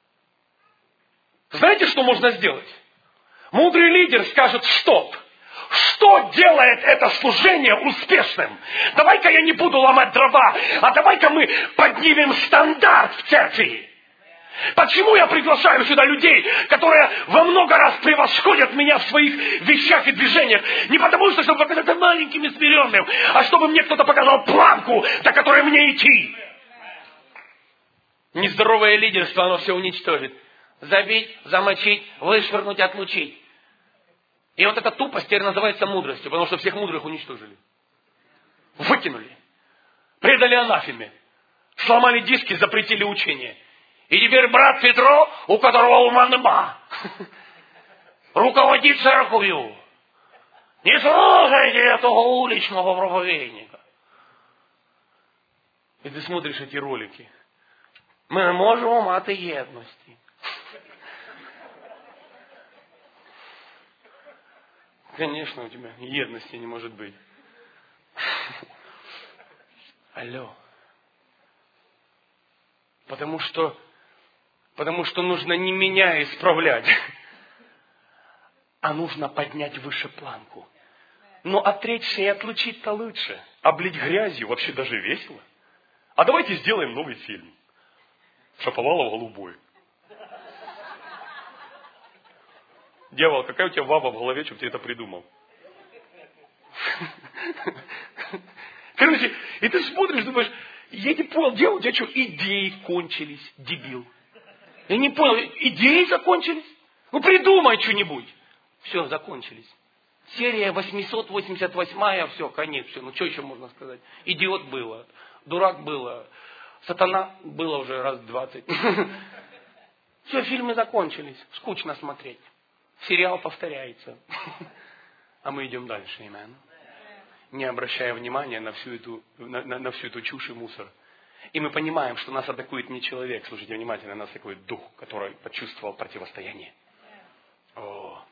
Знаете, что можно сделать? Мудрый лидер скажет, стоп, Что делает это служение успешным? Давай-ка я не буду ломать дрова, а давай-ка мы поднимем стандарт в церкви. Почему я приглашаю сюда людей, которые во много раз превосходят меня в своих вещах и движениях? Не потому что, чтобы показаться маленьким и смиренным, а чтобы мне кто-то показал планку, до которой мне идти. Нездоровое лидерство, оно все уничтожит. Забить, замочить, вышвырнуть, отлучить. И вот эта тупость теперь называется мудростью, потому что всех мудрых уничтожили. Выкинули. Предали анафеме. Сломали диски, запретили учение. И теперь брат Петро, у которого ума нема, руководит церковью. Не слушайте этого уличного проповедника. И ты смотришь эти ролики. Ми можемо мати єдності. Конечно, у тебя едности не может быть. Алло. Потому что, потому что нужно не меня исправлять, а нужно поднять выше планку. Но отречься и отлучить-то лучше. Облить грязью вообще даже весело. А давайте сделаем новый фильм. Шаповалов голубой. Дьявол, какая у тебя баба в голове, чтобы ты это придумал? Короче, и ты смотришь, думаешь, я не понял, дьявол, у тебя что, идеи кончились, дебил? Я не понял, идеи закончились? Ну придумай что-нибудь. Все, закончились. Серия восемьсот восемьдесят восемь, все, конец, все. Ну что еще можно сказать? Идиот было, дурак было, сатана было уже раз двадцать. Все, фильмы закончились, скучно смотреть. Сериал повторяется. А мы идем дальше, амен. Не обращая внимания на всю эту, на, на, на всю эту чушь и мусор. И мы понимаем, что нас атакует не человек, слушайте внимательно, нас атакует дух, который почувствовал противостояние. О.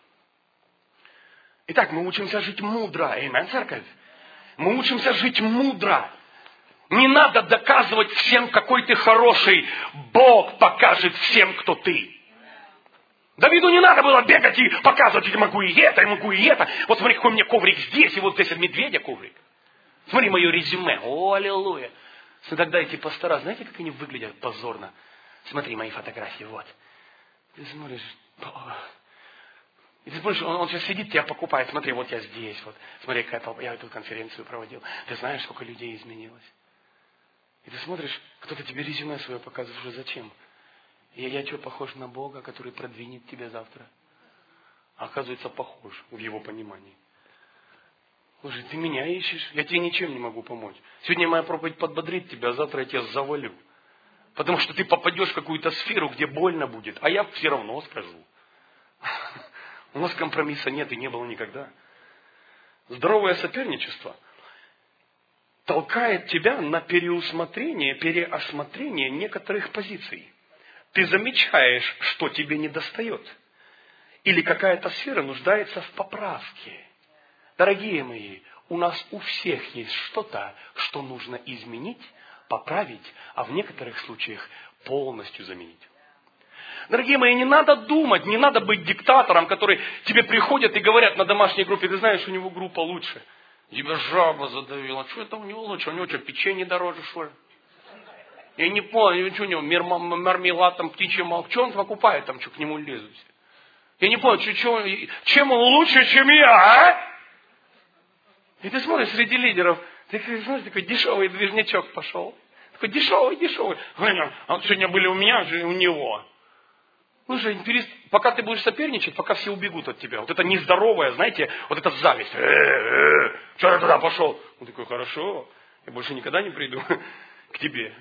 Итак, мы учимся жить мудро, амен, церковь. Мы учимся жить мудро. Не надо доказывать всем, какой ты хороший. Бог покажет всем, кто ты. Давиду не надо было бегать и показывать, я могу и это, я могу и это. Вот смотри, какой у меня коврик здесь, и вот здесь от медведя коврик. Смотри мое резюме. О, аллилуйя. Тогда эти пастора, знаете, как они выглядят позорно? Смотри мои фотографии, вот. Ты смотришь, и ты смотришь, он, он сейчас сидит, тебя покупает. Смотри, вот я здесь, вот. Смотри, какая толпа. Я эту конференцию проводил. Ты знаешь, сколько людей изменилось? И ты смотришь, кто-то тебе резюме свое показывает, уже зачем? И я что, похож на Бога, который продвинет тебя завтра? А оказывается, похож в его понимании. Слушай, ты меня ищешь, я тебе ничем не могу помочь. Сегодня моя проповедь подбодрит тебя, а завтра я тебя завалю. Потому что ты попадешь в какую-то сферу, где больно будет, а я все равно скажу. У нас компромисса нет и не было никогда. Здоровое соперничество толкает тебя на переусмотрение, переосмотрение некоторых позиций. Ты замечаешь, что тебе недостает. Или какая-то сфера нуждается в поправке. Дорогие мои, у нас у всех есть что-то, что нужно изменить, поправить, а в некоторых случаях полностью заменить. Дорогие мои, не надо думать, не надо быть диктатором, который тебе приходят и говорят на домашней группе, ты знаешь, у него группа лучше. Тебя жаба задавила. Что это у него лучше? У него что, печенье дороже, что ли? Я не понял, что у него мармелад, там, птичье молоко. Что он покупает там, что к нему лезут? Я не понял, что, что, чем он лучше, чем я, а? И ты смотришь среди лидеров, ты смотришь, такой дешевый движнячок пошел. Такой дешевый, дешевый. А вот сегодня были у меня, же у него. Слушай, пока ты будешь соперничать, пока все убегут от тебя. Вот это нездоровое, знаете, вот эта зависть. Что я туда пошел? Он такой, хорошо, я больше никогда не приду к тебе.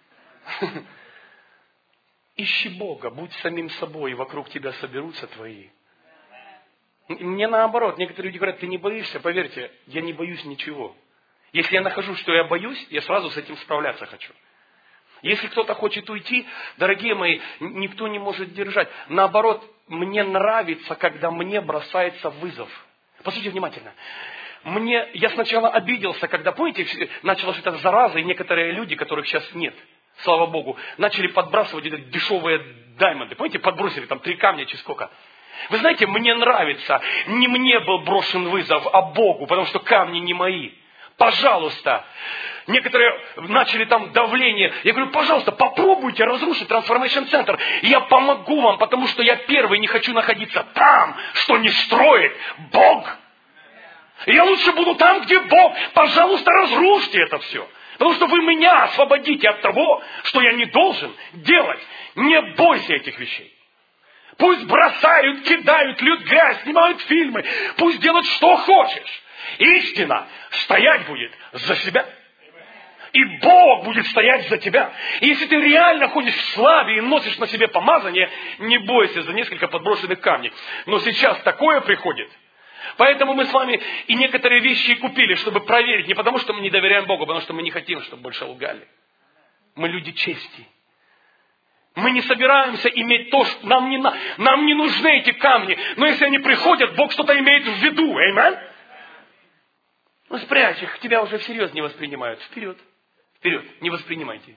Ищи Бога, будь самим собой, и вокруг тебя соберутся твои. Мне наоборот, некоторые люди говорят, ты не боишься, поверьте, я не боюсь ничего. Если я нахожу, что я боюсь, я сразу с этим справляться хочу. Если кто-то хочет уйти, дорогие мои, никто не может держать. Наоборот, мне нравится, когда мне бросается вызов. Послушайте внимательно. Мне, я сначала обиделся, когда, помните, началась эта зараза, и некоторые люди, которых сейчас нет, слава Богу, начали подбрасывать эти дешевые даймонды. Помните, подбросили там три камня, чи сколько. Вы знаете, мне нравится, не мне был брошен вызов, а Богу, потому что камни не мои. Пожалуйста. Некоторые начали там давление. Я говорю, пожалуйста, попробуйте разрушить Transformation Center. Я помогу вам, потому что я первый не хочу находиться там, что не строит Бог. Я лучше буду там, где Бог. Пожалуйста, разрушьте это все. Потому что вы меня освободите от того, что я не должен делать. Не бойся этих вещей. Пусть бросают, кидают, льют грязь, снимают фильмы. Пусть делают, что хочешь. Истина стоять будет за себя. И Бог будет стоять за тебя. И если ты реально ходишь в славе и носишь на себе помазание, не бойся за несколько подброшенных камней. Но сейчас такое приходит. Поэтому мы с вами и некоторые вещи купили, чтобы проверить. Не потому, что мы не доверяем Богу, а потому что мы не хотим, чтобы больше лгали. Мы люди чести. Мы не собираемся иметь то, что нам не, на... нам не нужны эти камни. Но если они приходят, Бог что-то имеет в виду. Аминь? Ну, спрячь их, тебя уже всерьез не воспринимают. Вперед. Вперед. Не воспринимайте.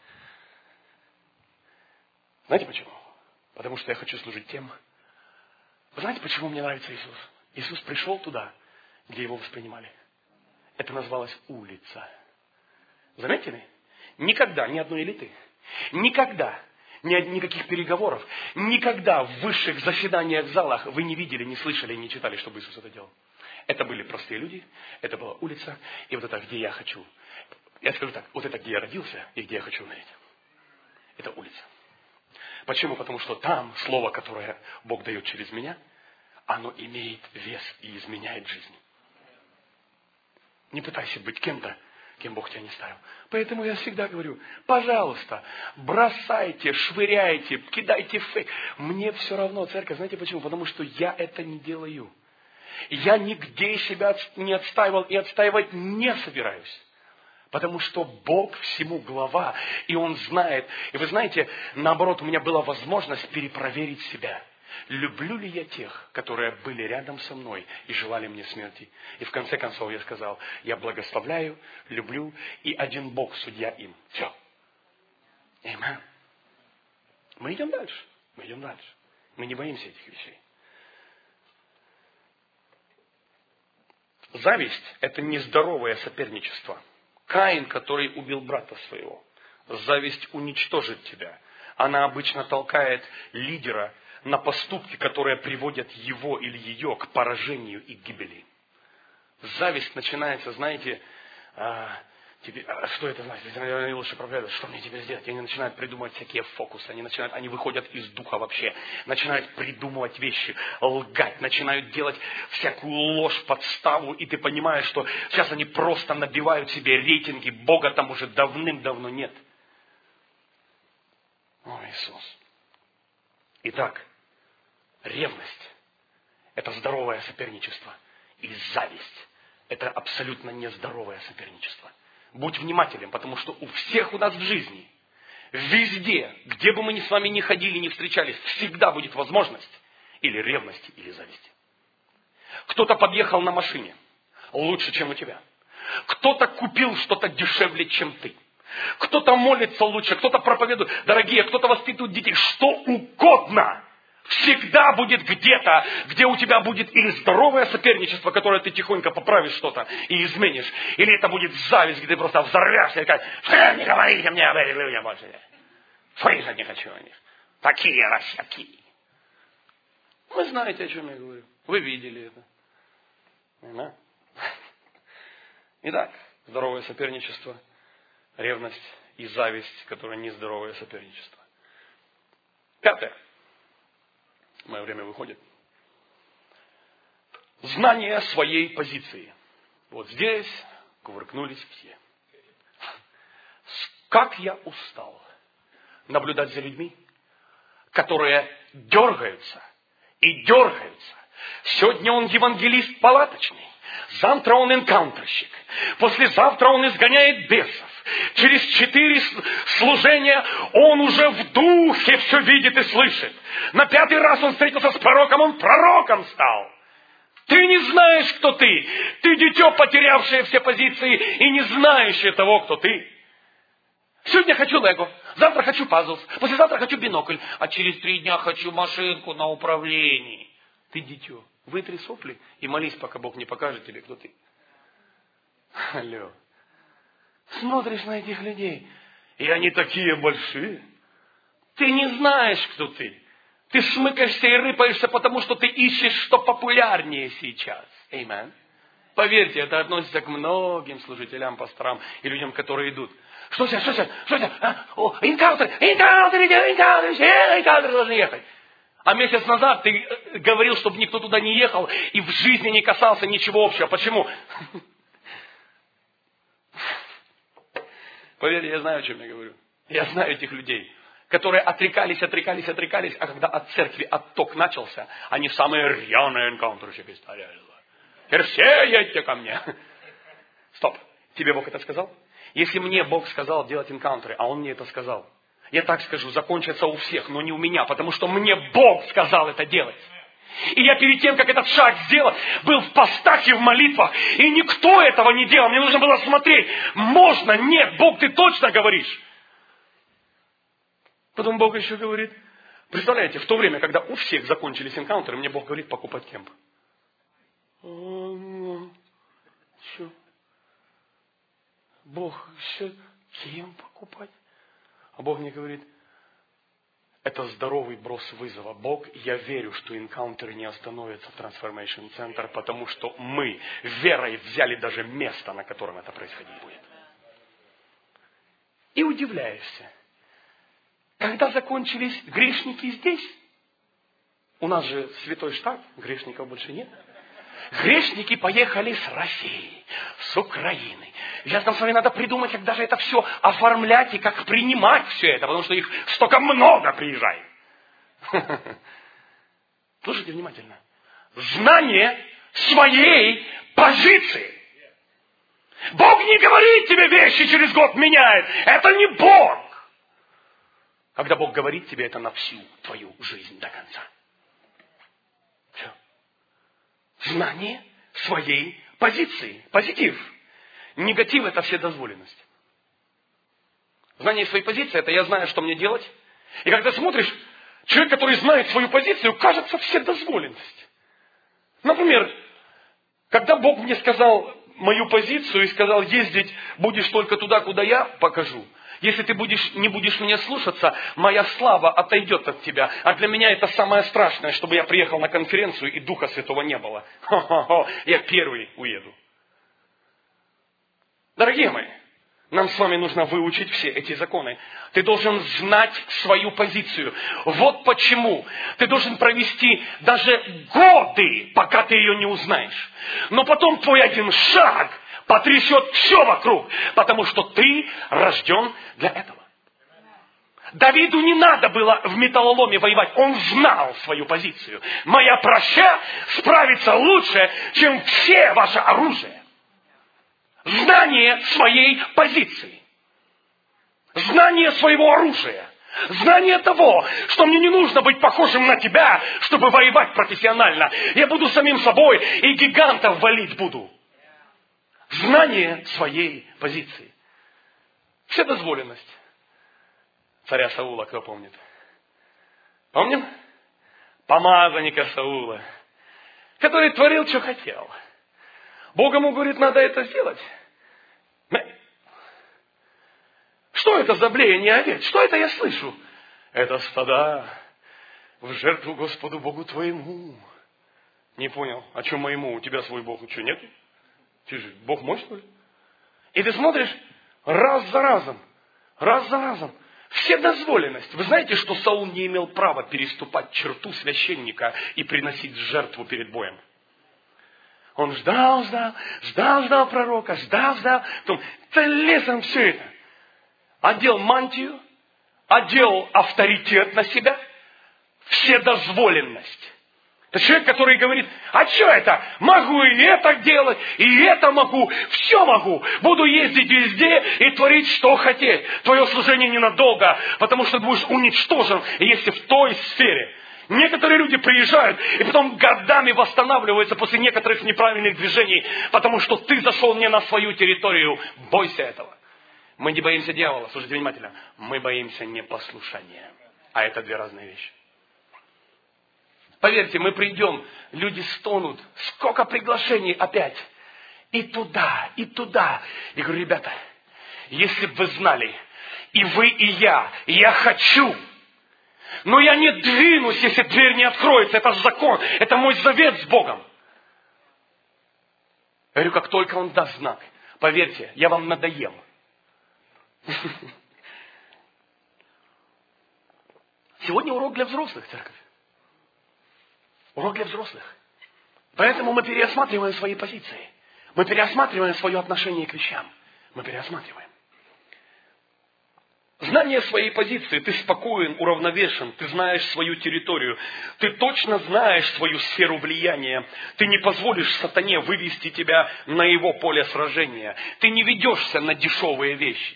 Знаете почему? Потому что я хочу служить тем. Вы знаете, почему мне нравится Иисус? Иисус пришел туда, где его воспринимали. Это называлось улица. Заметили? Никогда ни одной элиты, никогда ни, никаких переговоров, никогда в высших заседаниях, залах вы не видели, не слышали, не читали, чтобы Иисус это делал. Это были простые люди, это была улица, и вот это, где я хочу. Я скажу так, вот это, где я родился, и где я хочу умереть. Это улица. Почему? Потому что там слово, которое Бог дает через меня, оно имеет вес и изменяет жизнь. Не пытайся быть кем-то, кем Бог тебя не ставил. Поэтому я всегда говорю, пожалуйста, бросайте, швыряйте, кидайте фейк. Мне все равно, церковь, знаете почему? Потому что я это не делаю. Я нигде себя не отстаивал и отстаивать не собираюсь. Потому что Бог всему глава, и Он знает. И вы знаете, наоборот, у меня была возможность перепроверить себя. Люблю ли я тех, которые были рядом со мной и желали мне смерти? И в конце концов я сказал, я благословляю, люблю, и один Бог, судья им. Все. Аминь. Мы идем дальше. Мы идем дальше. Мы не боимся этих вещей. Зависть – это нездоровое соперничество. Каин, который убил брата своего. Зависть уничтожит тебя. Она обычно толкает лидера на поступки, которые приводят его или ее к поражению и гибели. Зависть начинается, знаете, а, тебе, а, что это значит? Они лучше проповедуют, что мне теперь сделать? И они начинают придумывать всякие фокусы, они, начинают, они выходят из духа вообще, начинают придумывать вещи, лгать, начинают делать всякую ложь, подставу, и ты понимаешь, что сейчас они просто набивают себе рейтинги, Бога там уже давным-давно нет. О, Иисус. Итак, ревность – это здоровое соперничество. И зависть – это абсолютно нездоровое соперничество. Будь внимателен, потому что у всех у нас в жизни, везде, где бы мы ни с вами ни ходили, ни встречались, всегда будет возможность или ревности, или зависти. Кто-то подъехал на машине лучше, чем у тебя. Кто-то купил что-то дешевле, чем ты. Кто-то молится лучше, кто-то проповедует. Дорогие, кто-то воспитывает детей. Что угодно всегда будет где-то, где у тебя будет или здоровое соперничество, которое ты тихонько поправишь что-то и изменишь. Или это будет зависть, где ты просто взорвешься и скажешь, не говорите мне об этих людях больше. Слышать не хочу о них. Такие рассяки. Вы знаете, о чем я говорю. Вы видели это. Да? Итак, здоровое соперничество. Ревность и зависть, которая нездоровое соперничество. Пятое. Мое время выходит. Знание своей позиции. Вот здесь кувыркнулись все. Как я устал наблюдать за людьми, которые дергаются и дергаются. Сегодня он евангелист палаточный. Завтра он энкаунтерщик. Послезавтра он изгоняет бесов. Через четыре служения он уже в духе все видит и слышит. На пятый раз он встретился с пророком, он пророком стал. Ты не знаешь, кто ты. Ты дитё, потерявшее все позиции и не знающее того, кто ты. Сегодня хочу лего. Завтра хочу пазл. Послезавтра хочу бинокль. А через три дня хочу машинку на управлении. Ты дитё. Вытри сопли и молись, пока Бог не покажет тебе, кто ты. Алло. Смотришь на этих людей, и они такие большие. Ты не знаешь, кто ты. Ты смыкаешься и рыпаешься, потому что ты ищешь, что популярнее сейчас. Аминь. Поверьте, это относится к многим служителям, пасторам и людям, которые идут. Что сейчас, что сейчас, что сейчас? А? О, инкаунтер, инкаунтер, инкаунтер, все инкаунтеры должны ехать. А месяц назад ты говорил, чтобы никто туда не ехал и в жизни не касался ничего общего. Почему? Поверьте, я знаю, о чем я говорю. Я знаю этих людей, которые отрекались, отрекались, отрекались, а когда от церкви отток начался, они самые рьяные энкаунтерщики стали. Теперь все едьте ко мне. Стоп. Тебе Бог это сказал? Если мне Бог сказал делать энкаунтеры, а Он мне это сказал, я так скажу, закончится у всех, но не у меня, потому что мне Бог сказал это делать. И я перед тем, как этот шаг сделал, был в постах и в молитвах, и никто этого не делал. Мне нужно было смотреть, можно, нет, Бог, ты точно говоришь. Потом Бог еще говорит, представляете, в то время, когда у всех закончились энкаунтеры, мне Бог говорит покупать кемп. Что? Бог, еще кемп покупать? А Бог мне говорит, это здоровый брос вызова. Бог, я верю, что энкаунтеры не остановятся в Transformation Center, потому что мы верой взяли даже место, на котором это происходить будет. И удивляешься, когда закончились грешники здесь, у нас же святой штат, грешников больше нет. Грешники поехали с России, с Украины. Сейчас нам с вами надо придумать, как даже это все оформлять и как принимать все это, потому что их столько много приезжает. Слушайте внимательно. Знание своей позиции. Бог не говорит тебе вещи через год меняет. Это не Бог. Когда Бог говорит тебе, это на всю твою жизнь до конца. Все. Знание своей позиции. Позитив. Негатив – это вседозволенность. Знание своей позиции – это я знаю, что мне делать. И когда смотришь, человек, который знает свою позицию, кажется вседозволенность. Например, когда Бог мне сказал мою позицию и сказал, ездить будешь только туда, куда я покажу. Если ты будешь, не будешь меня слушаться, моя слава отойдет от тебя. А для меня это самое страшное, чтобы я приехал на конференцию и Духа Святого не было. Хо-хо-хо, я первый уеду. Дорогие мои, нам с вами нужно выучить все эти законы. Ты должен знать свою позицию. Вот почему. Ты должен провести даже годы, пока ты ее не узнаешь. Но потом твой один шаг потрясет все вокруг, потому что ты рожден для этого. Давиду не надо было в металлоломе воевать. Он знал свою позицию. Моя проща справится лучше, чем все ваше оружие. Знание своей позиции. Знание своего оружия. Знание того, что мне не нужно быть похожим на тебя, чтобы воевать профессионально. Я буду самим собой и гигантов валить буду. Знание своей позиции. Вседозволенность. Царя Саула, кто помнит? Помним? Помазанника Саула, который творил, что хотел. Бог ему говорит, надо это сделать. Что это за блеяние овец? Что это я слышу? Это стада в жертву Господу Богу твоему. Не понял, о чем моему? У тебя свой Бог, что, нет? Ты же Бог мой, что ли? И ты смотришь раз за разом, раз за разом. Вседозволенность. Вы знаете, что Саул не имел права переступать черту священника и приносить жертву перед боем? Он ждал, ждал, ждал, ждал пророка, ждал, ждал. Потом лесом все это. Одел мантию, одел авторитет на себя. Вседозволенность. Это человек, который говорит, а что это? Могу и это делать, и это могу, все могу. Буду ездить везде и творить, что хотеть. Твое служение ненадолго, потому что ты будешь уничтожен, если в той сфере. Некоторые люди приезжают и потом годами восстанавливаются после некоторых неправильных движений, потому что ты зашел не на свою территорию. Бойся этого. Мы не боимся дьявола, слушайте внимательно. Мы боимся непослушания. А это две разные вещи. Поверьте, мы придем, люди стонут. Сколько приглашений опять. И туда, и туда. Я говорю, ребята, если бы вы знали, и вы, и я, я хочу. Но я не двинусь, если дверь не откроется. Это закон, это мой завет с Богом. Я говорю, как только Он даст знак, поверьте, я вам надоем. Сегодня урок для взрослых, церковь. Урок для взрослых. Поэтому мы переосматриваем свои позиции. Мы переосматриваем свое отношение к вещам. Мы переосматриваем. Знание своей позиции. Ты спокоен, уравновешен. Ты знаешь свою территорию. Ты точно знаешь свою сферу влияния. Ты не позволишь сатане вывести тебя на его поле сражения. Ты не ведешься на дешевые вещи.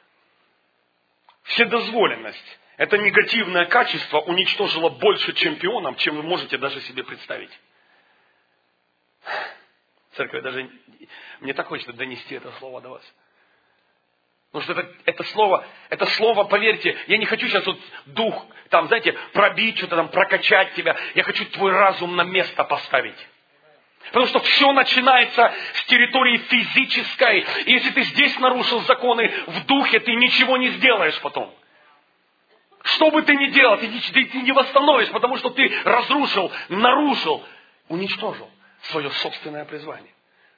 Вседозволенность. Это негативное качество уничтожило больше чемпионов, чем вы можете даже себе представить. Церковь, даже мне так хочется донести это слово до вас. Потому что это, это слово, это слово, поверьте, я не хочу сейчас вот дух, там, знаете, пробить, что-то там, прокачать тебя. Я хочу твой разум на место поставить. Потому что все начинается с территории физической. И если ты здесь нарушил законы в духе, ты ничего не сделаешь потом. Что бы ты ни делал, ты, ты, ты не восстановишь, потому что ты разрушил, нарушил, уничтожил свое собственное призвание.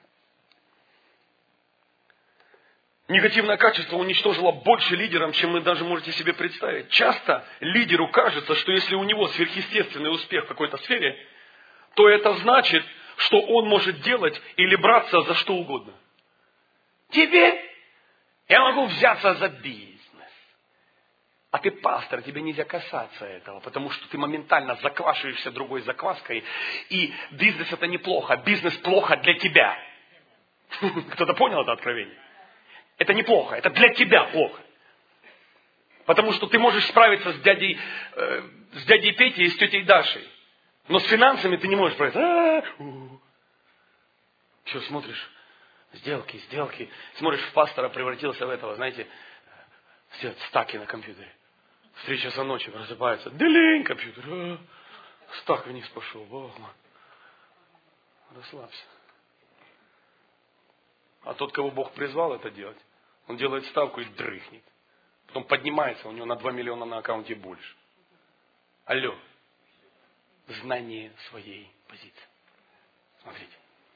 Негативное качество уничтожило больше лидеров, чем вы даже можете себе представить. Часто лидеру кажется, что если у него сверхъестественный успех в какой-то сфере, то это значит, что он может делать или браться за что угодно. Теперь я могу взяться за бизнес. А ты пастор, тебе нельзя касаться этого, потому что ты моментально заквашиваешься другой закваской. И бизнес это неплохо, бизнес плохо для тебя. Кто-то понял это откровение? Это неплохо, это для тебя плохо. Потому что ты можешь справиться с дядей, э, с дядей Петей и с тетей Дашей. Но с финансами ты не можешь справиться. Что смотришь? Сделки, сделки. Смотришь, в пастора превратился в этого, знаете, все стаки на компьютере. В три часа ночи просыпается. Делень компьютер. А, стак вниз пошел. Бог мой. Расслабься. А тот, кого Бог призвал это делать, он делает ставку и дрыхнет. Потом поднимается, у него на два миллиона на аккаунте больше. Алло. Знание своей позиции. Смотрите.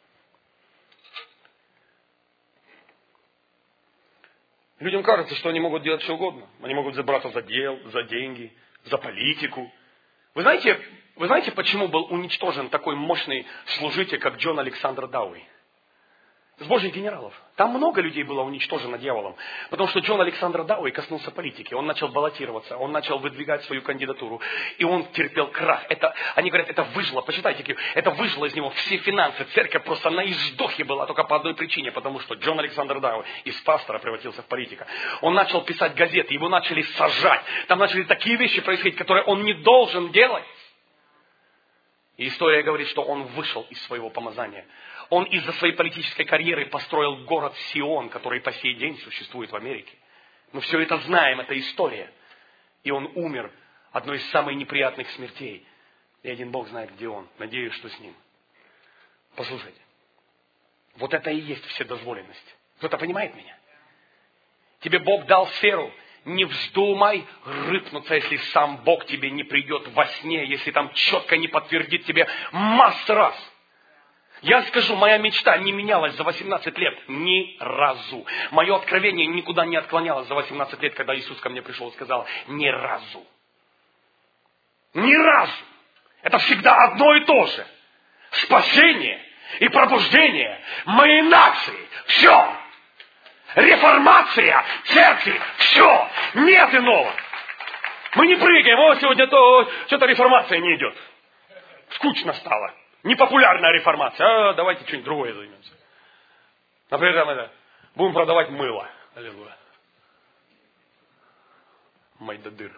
Людям кажется, что они могут делать что угодно. Они могут забраться за дел, за деньги, за политику. Вы знаете, вы знаете, почему был уничтожен такой мощный служитель, как Джон Александр Дауи? С Божьих генералов. Там много людей было уничтожено дьяволом. Потому что Джон Александр Дауи коснулся политики. Он начал баллотироваться. Он начал выдвигать свою кандидатуру. И он терпел крах. Это, они говорят, это выжило. Почитайте, это выжило из него все финансы. Церковь просто на издохе была только по одной причине. Потому что Джон Александр Дауи из пастора превратился в политика. Он начал писать газеты. Его начали сажать. Там начали такие вещи происходить, которые он не должен делать. И история говорит, что он вышел из своего помазания. Он из-за своей политической карьеры построил город Сион, который по сей день существует в Америке. Мы все это знаем, это история. И он умер одной из самых неприятных смертей. И один Бог знает, где он. Надеюсь, что с ним. Послушайте. Вот это и есть вседозволенность. Кто-то понимает меня? Тебе Бог дал сферу. Не вздумай рыпнуться, если сам Бог тебе не придет во сне, если там четко не подтвердит тебе массу раз. Я скажу, моя мечта не менялась за восемнадцать лет ни разу. Мое откровение никуда не отклонялось за восемнадцать лет, когда Иисус ко мне пришел и сказал, ни разу. Ни разу. Это всегда одно и то же. Спасение и пробуждение моей нации. Все. Реформация церкви. Все. Нет иного. Мы не прыгаем. О, сегодня то, что-то реформация не идет. Скучно стало. Непопулярная реформация. А, давайте что-нибудь другое займемся. Например, там это, будем продавать мыло. Аллилуйя. Майдадыр.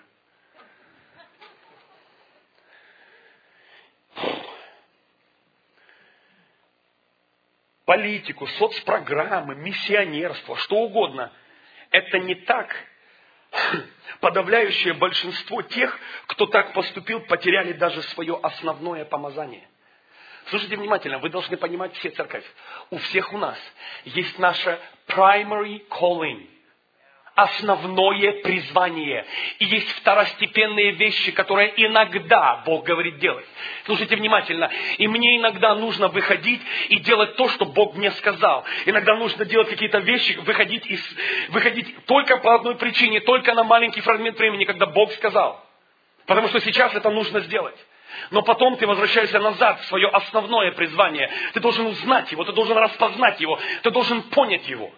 Политику, соцпрограммы, миссионерство, что угодно. это не так. Подавляющее большинство тех, кто так поступил, потеряли даже свое основное помазание. Слушайте внимательно, вы должны понимать все церковь. У всех у нас есть наше primary calling. Основное призвание. И есть второстепенные вещи, которые иногда Бог говорит делать. Слушайте внимательно. И мне иногда нужно выходить и делать то, что Бог мне сказал. Иногда нужно делать какие-то вещи, выходить, из, выходить только по одной причине, только на маленький фрагмент времени, когда Бог сказал. Потому что сейчас это нужно сделать. Но потом ты возвращаешься назад в свое основное призвание. Ты должен узнать его, ты должен распознать его, ты должен понять его.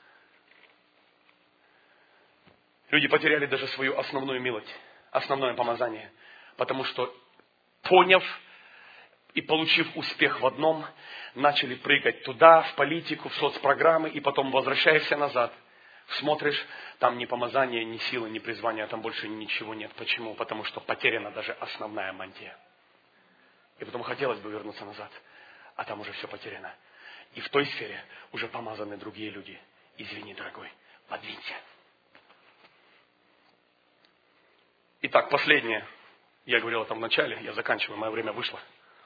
Люди потеряли даже свою основную милость, основное помазание. Потому что, поняв и получив успех в одном, начали прыгать туда, в политику, в соцпрограммы, и потом возвращаешься назад. Смотришь, там ни помазания, ни силы, ни призвания, там больше ничего нет. Почему? Потому что потеряна даже основная мантия. И потом хотелось бы вернуться назад, а там уже все потеряно. И в той сфере уже помазаны другие люди. Извини, дорогой, подвинься. Итак, последнее. Я говорил это в начале, я заканчиваю, мое время вышло.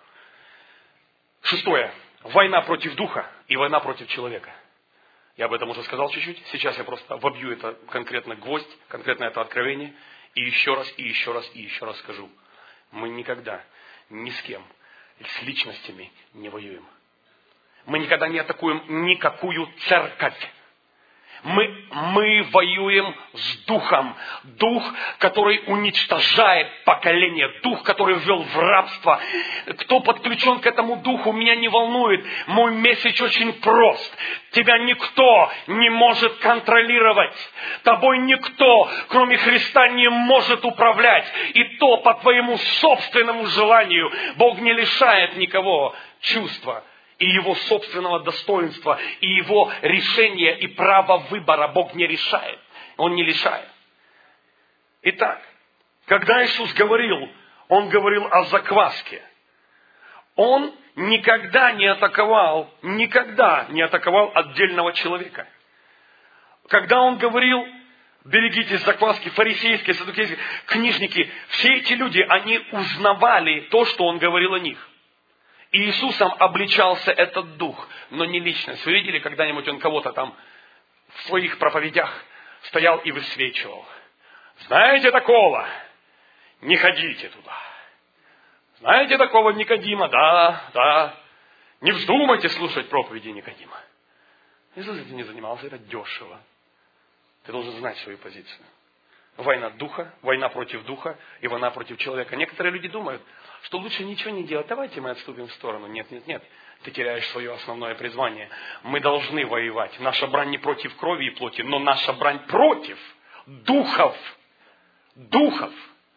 Шестое. Война против духа и война против человека. Я об этом уже сказал чуть-чуть. Сейчас я просто вобью это конкретно гвоздь, конкретно это откровение. И еще раз, и еще раз, и еще раз скажу. Мы никогда ни с кем, с личностями не воюем. Мы никогда не атакуем никакую церковь. Мы, мы воюем с духом. Дух, который уничтожает поколение. Дух, который ввел в рабство. Кто подключен к этому духу, меня не волнует. Мой месседж очень прост. Тебя никто не может контролировать. Тобой никто, кроме Христа, не может управлять. И то по твоему собственному желанию. Бог не лишает никого чувства. И его собственного достоинства, и его решения, и права выбора Бог не решает. Он не лишает. Итак, когда Иисус говорил, Он говорил о закваске. Он никогда не атаковал, никогда не атаковал отдельного человека. Когда Он говорил, берегитесь закваски, фарисейские, саддукейские, книжники, все эти люди, они узнавали то, что Он говорил о них. И Иисусом обличался этот дух, но не личность. Вы видели когда-нибудь он кого-то там в своих проповедях стоял и высвечивал? Знаете такого? Не ходите туда. Знаете такого Никодима? Да, да. Не вздумайте слушать проповеди Никодима. Иисус этим не занимался, это дешево. Ты должен знать свою позицию. Война духа, война против духа и война против человека. Некоторые люди думают, что лучше ничего не делать. Давайте мы отступим в сторону. Нет, нет, нет. Ты теряешь свое основное призвание. Мы должны воевать. Наша брань не против крови и плоти, но наша брань против духов. Духов.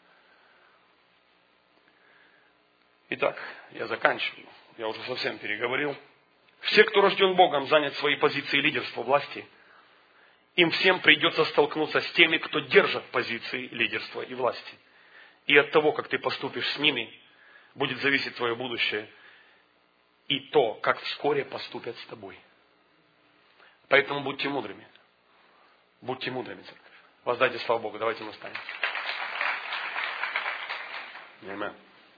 Итак, я заканчиваю. Я уже совсем переговорил. Все, кто рожден Богом, занят свои позиции лидерства власти. Им всем придется столкнуться с теми, кто держит позиции лидерства и власти. И от того, как ты поступишь с ними, будет зависеть твое будущее и то, как вскоре поступят с тобой. Поэтому будьте мудрыми. Будьте мудрыми, церковь. Воздайте славу Богу. Давайте мы встанем. Аминь.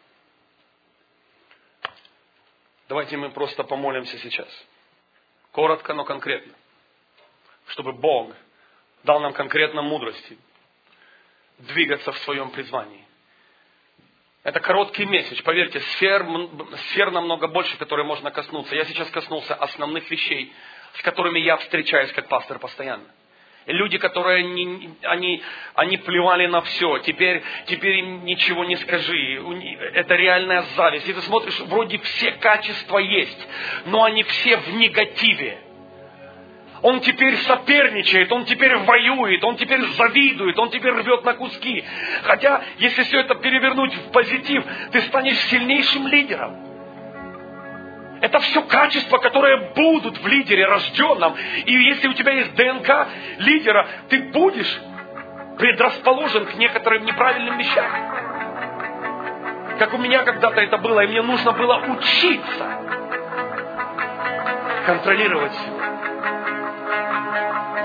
Давайте мы просто помолимся сейчас. Коротко, но конкретно. Чтобы Бог дал нам конкретно мудрости двигаться в своем призвании. Это короткий месяц. Поверьте, сфер, сфер намного больше, которые можно коснуться. Я сейчас коснулся основных вещей, с которыми я встречаюсь как пастор постоянно. Люди, которые не, они, они плевали на все. Теперь, теперь им ничего не скажи. Это реальная зависть. И ты смотришь, вроде все качества есть, но они все в негативе. Он теперь соперничает, он теперь воюет, он теперь завидует, он теперь рвет на куски. Хотя, если все это перевернуть в позитив, ты станешь сильнейшим лидером. Это все качества, которые будут в лидере рожденном. И если у тебя есть ДНК лидера, ты будешь предрасположен к некоторым неправильным вещам. Как у меня когда-то это было, и мне нужно было учиться контролировать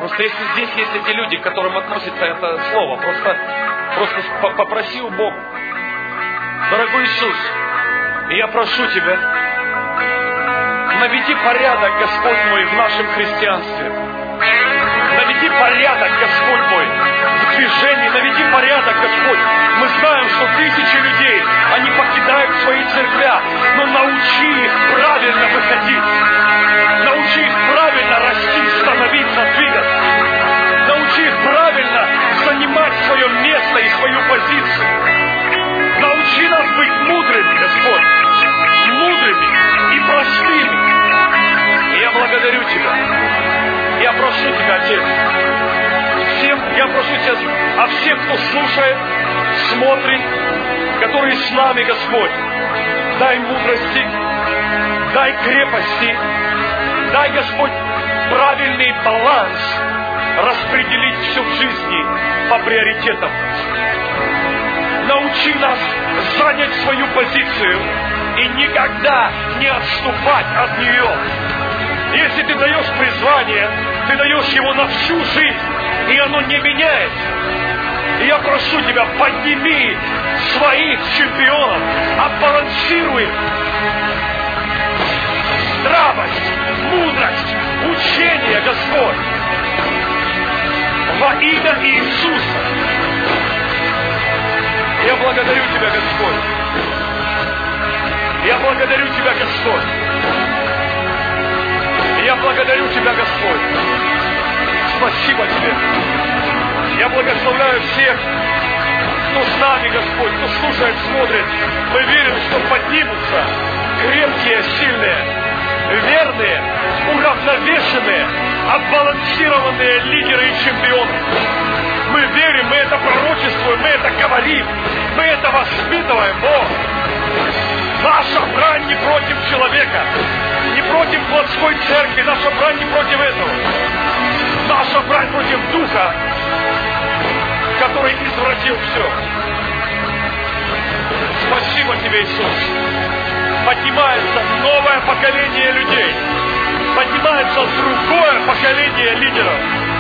Просто если здесь есть эти люди, к которым относится это слово, просто, просто попроси у Бога. Дорогой Иисус, я прошу Тебя, наведи порядок, Господь мой, в нашем христианстве. Наведи порядок, Господь мой, в движении. Наведи порядок, Господь. Мы знаем, что тысячи людей, они покидают свои церквя, но научи их правильно выходить. Научи их правильно расти, становиться, двигаться. Научи их правильно занимать свое место и свою позицию. Научи нас быть мудрыми, Господь. Мудрыми и простыми. И я благодарю Тебя. Я прошу Тебя, Отец. Всем, я прошу Тебя о всех, кто слушает, смотрит, которые с нами, Господь. Дай мудрости, дай крепости, дай, Господь, правильный баланс распределить все в жизни по приоритетам. Научи нас занять свою позицию и никогда не отступать от нее. Если Ты даешь призвание, Ты даешь его на всю жизнь, и оно не меняется. И я прошу Тебя, подними своих чемпионов, отбалансируй здравость, мудрость, учение, Господь, во имя Иисуса. Я благодарю Тебя, Господь. Я благодарю Тебя, Господь. Я благодарю Тебя, Господь. Спасибо Тебе. Я благословляю всех, кто с нами, Господь, кто слушает, смотрит. Мы верим, что поднимутся крепкие, сильные, верные, уравновешенные, отбалансированные лидеры и чемпионы. Мы верим, мы это пророчествуем, мы это говорим, мы это воспитываем. Бог, наша брань не против человека, не против плотской церкви, наша брань не против этого. Наша брань против духа, который извратил все. Спасибо Тебе, Иисус. Поднимается новое поколение людей. Поднимается другое поколение лидеров.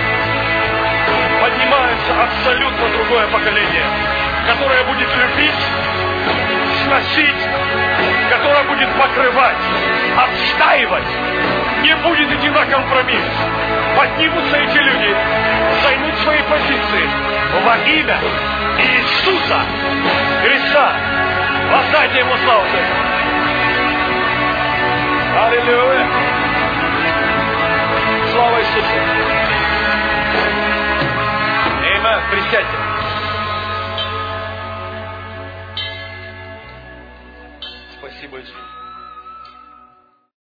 Поднимается абсолютно другое поколение, которое будет любить, сносить, которое будет покрывать, отстаивать, не будет идти на компромисс. Поднимутся эти люди, займут свои позиции во имя Иисуса Христа. Воздайте Ему славу. Аллилуйя. Слава Иисусу.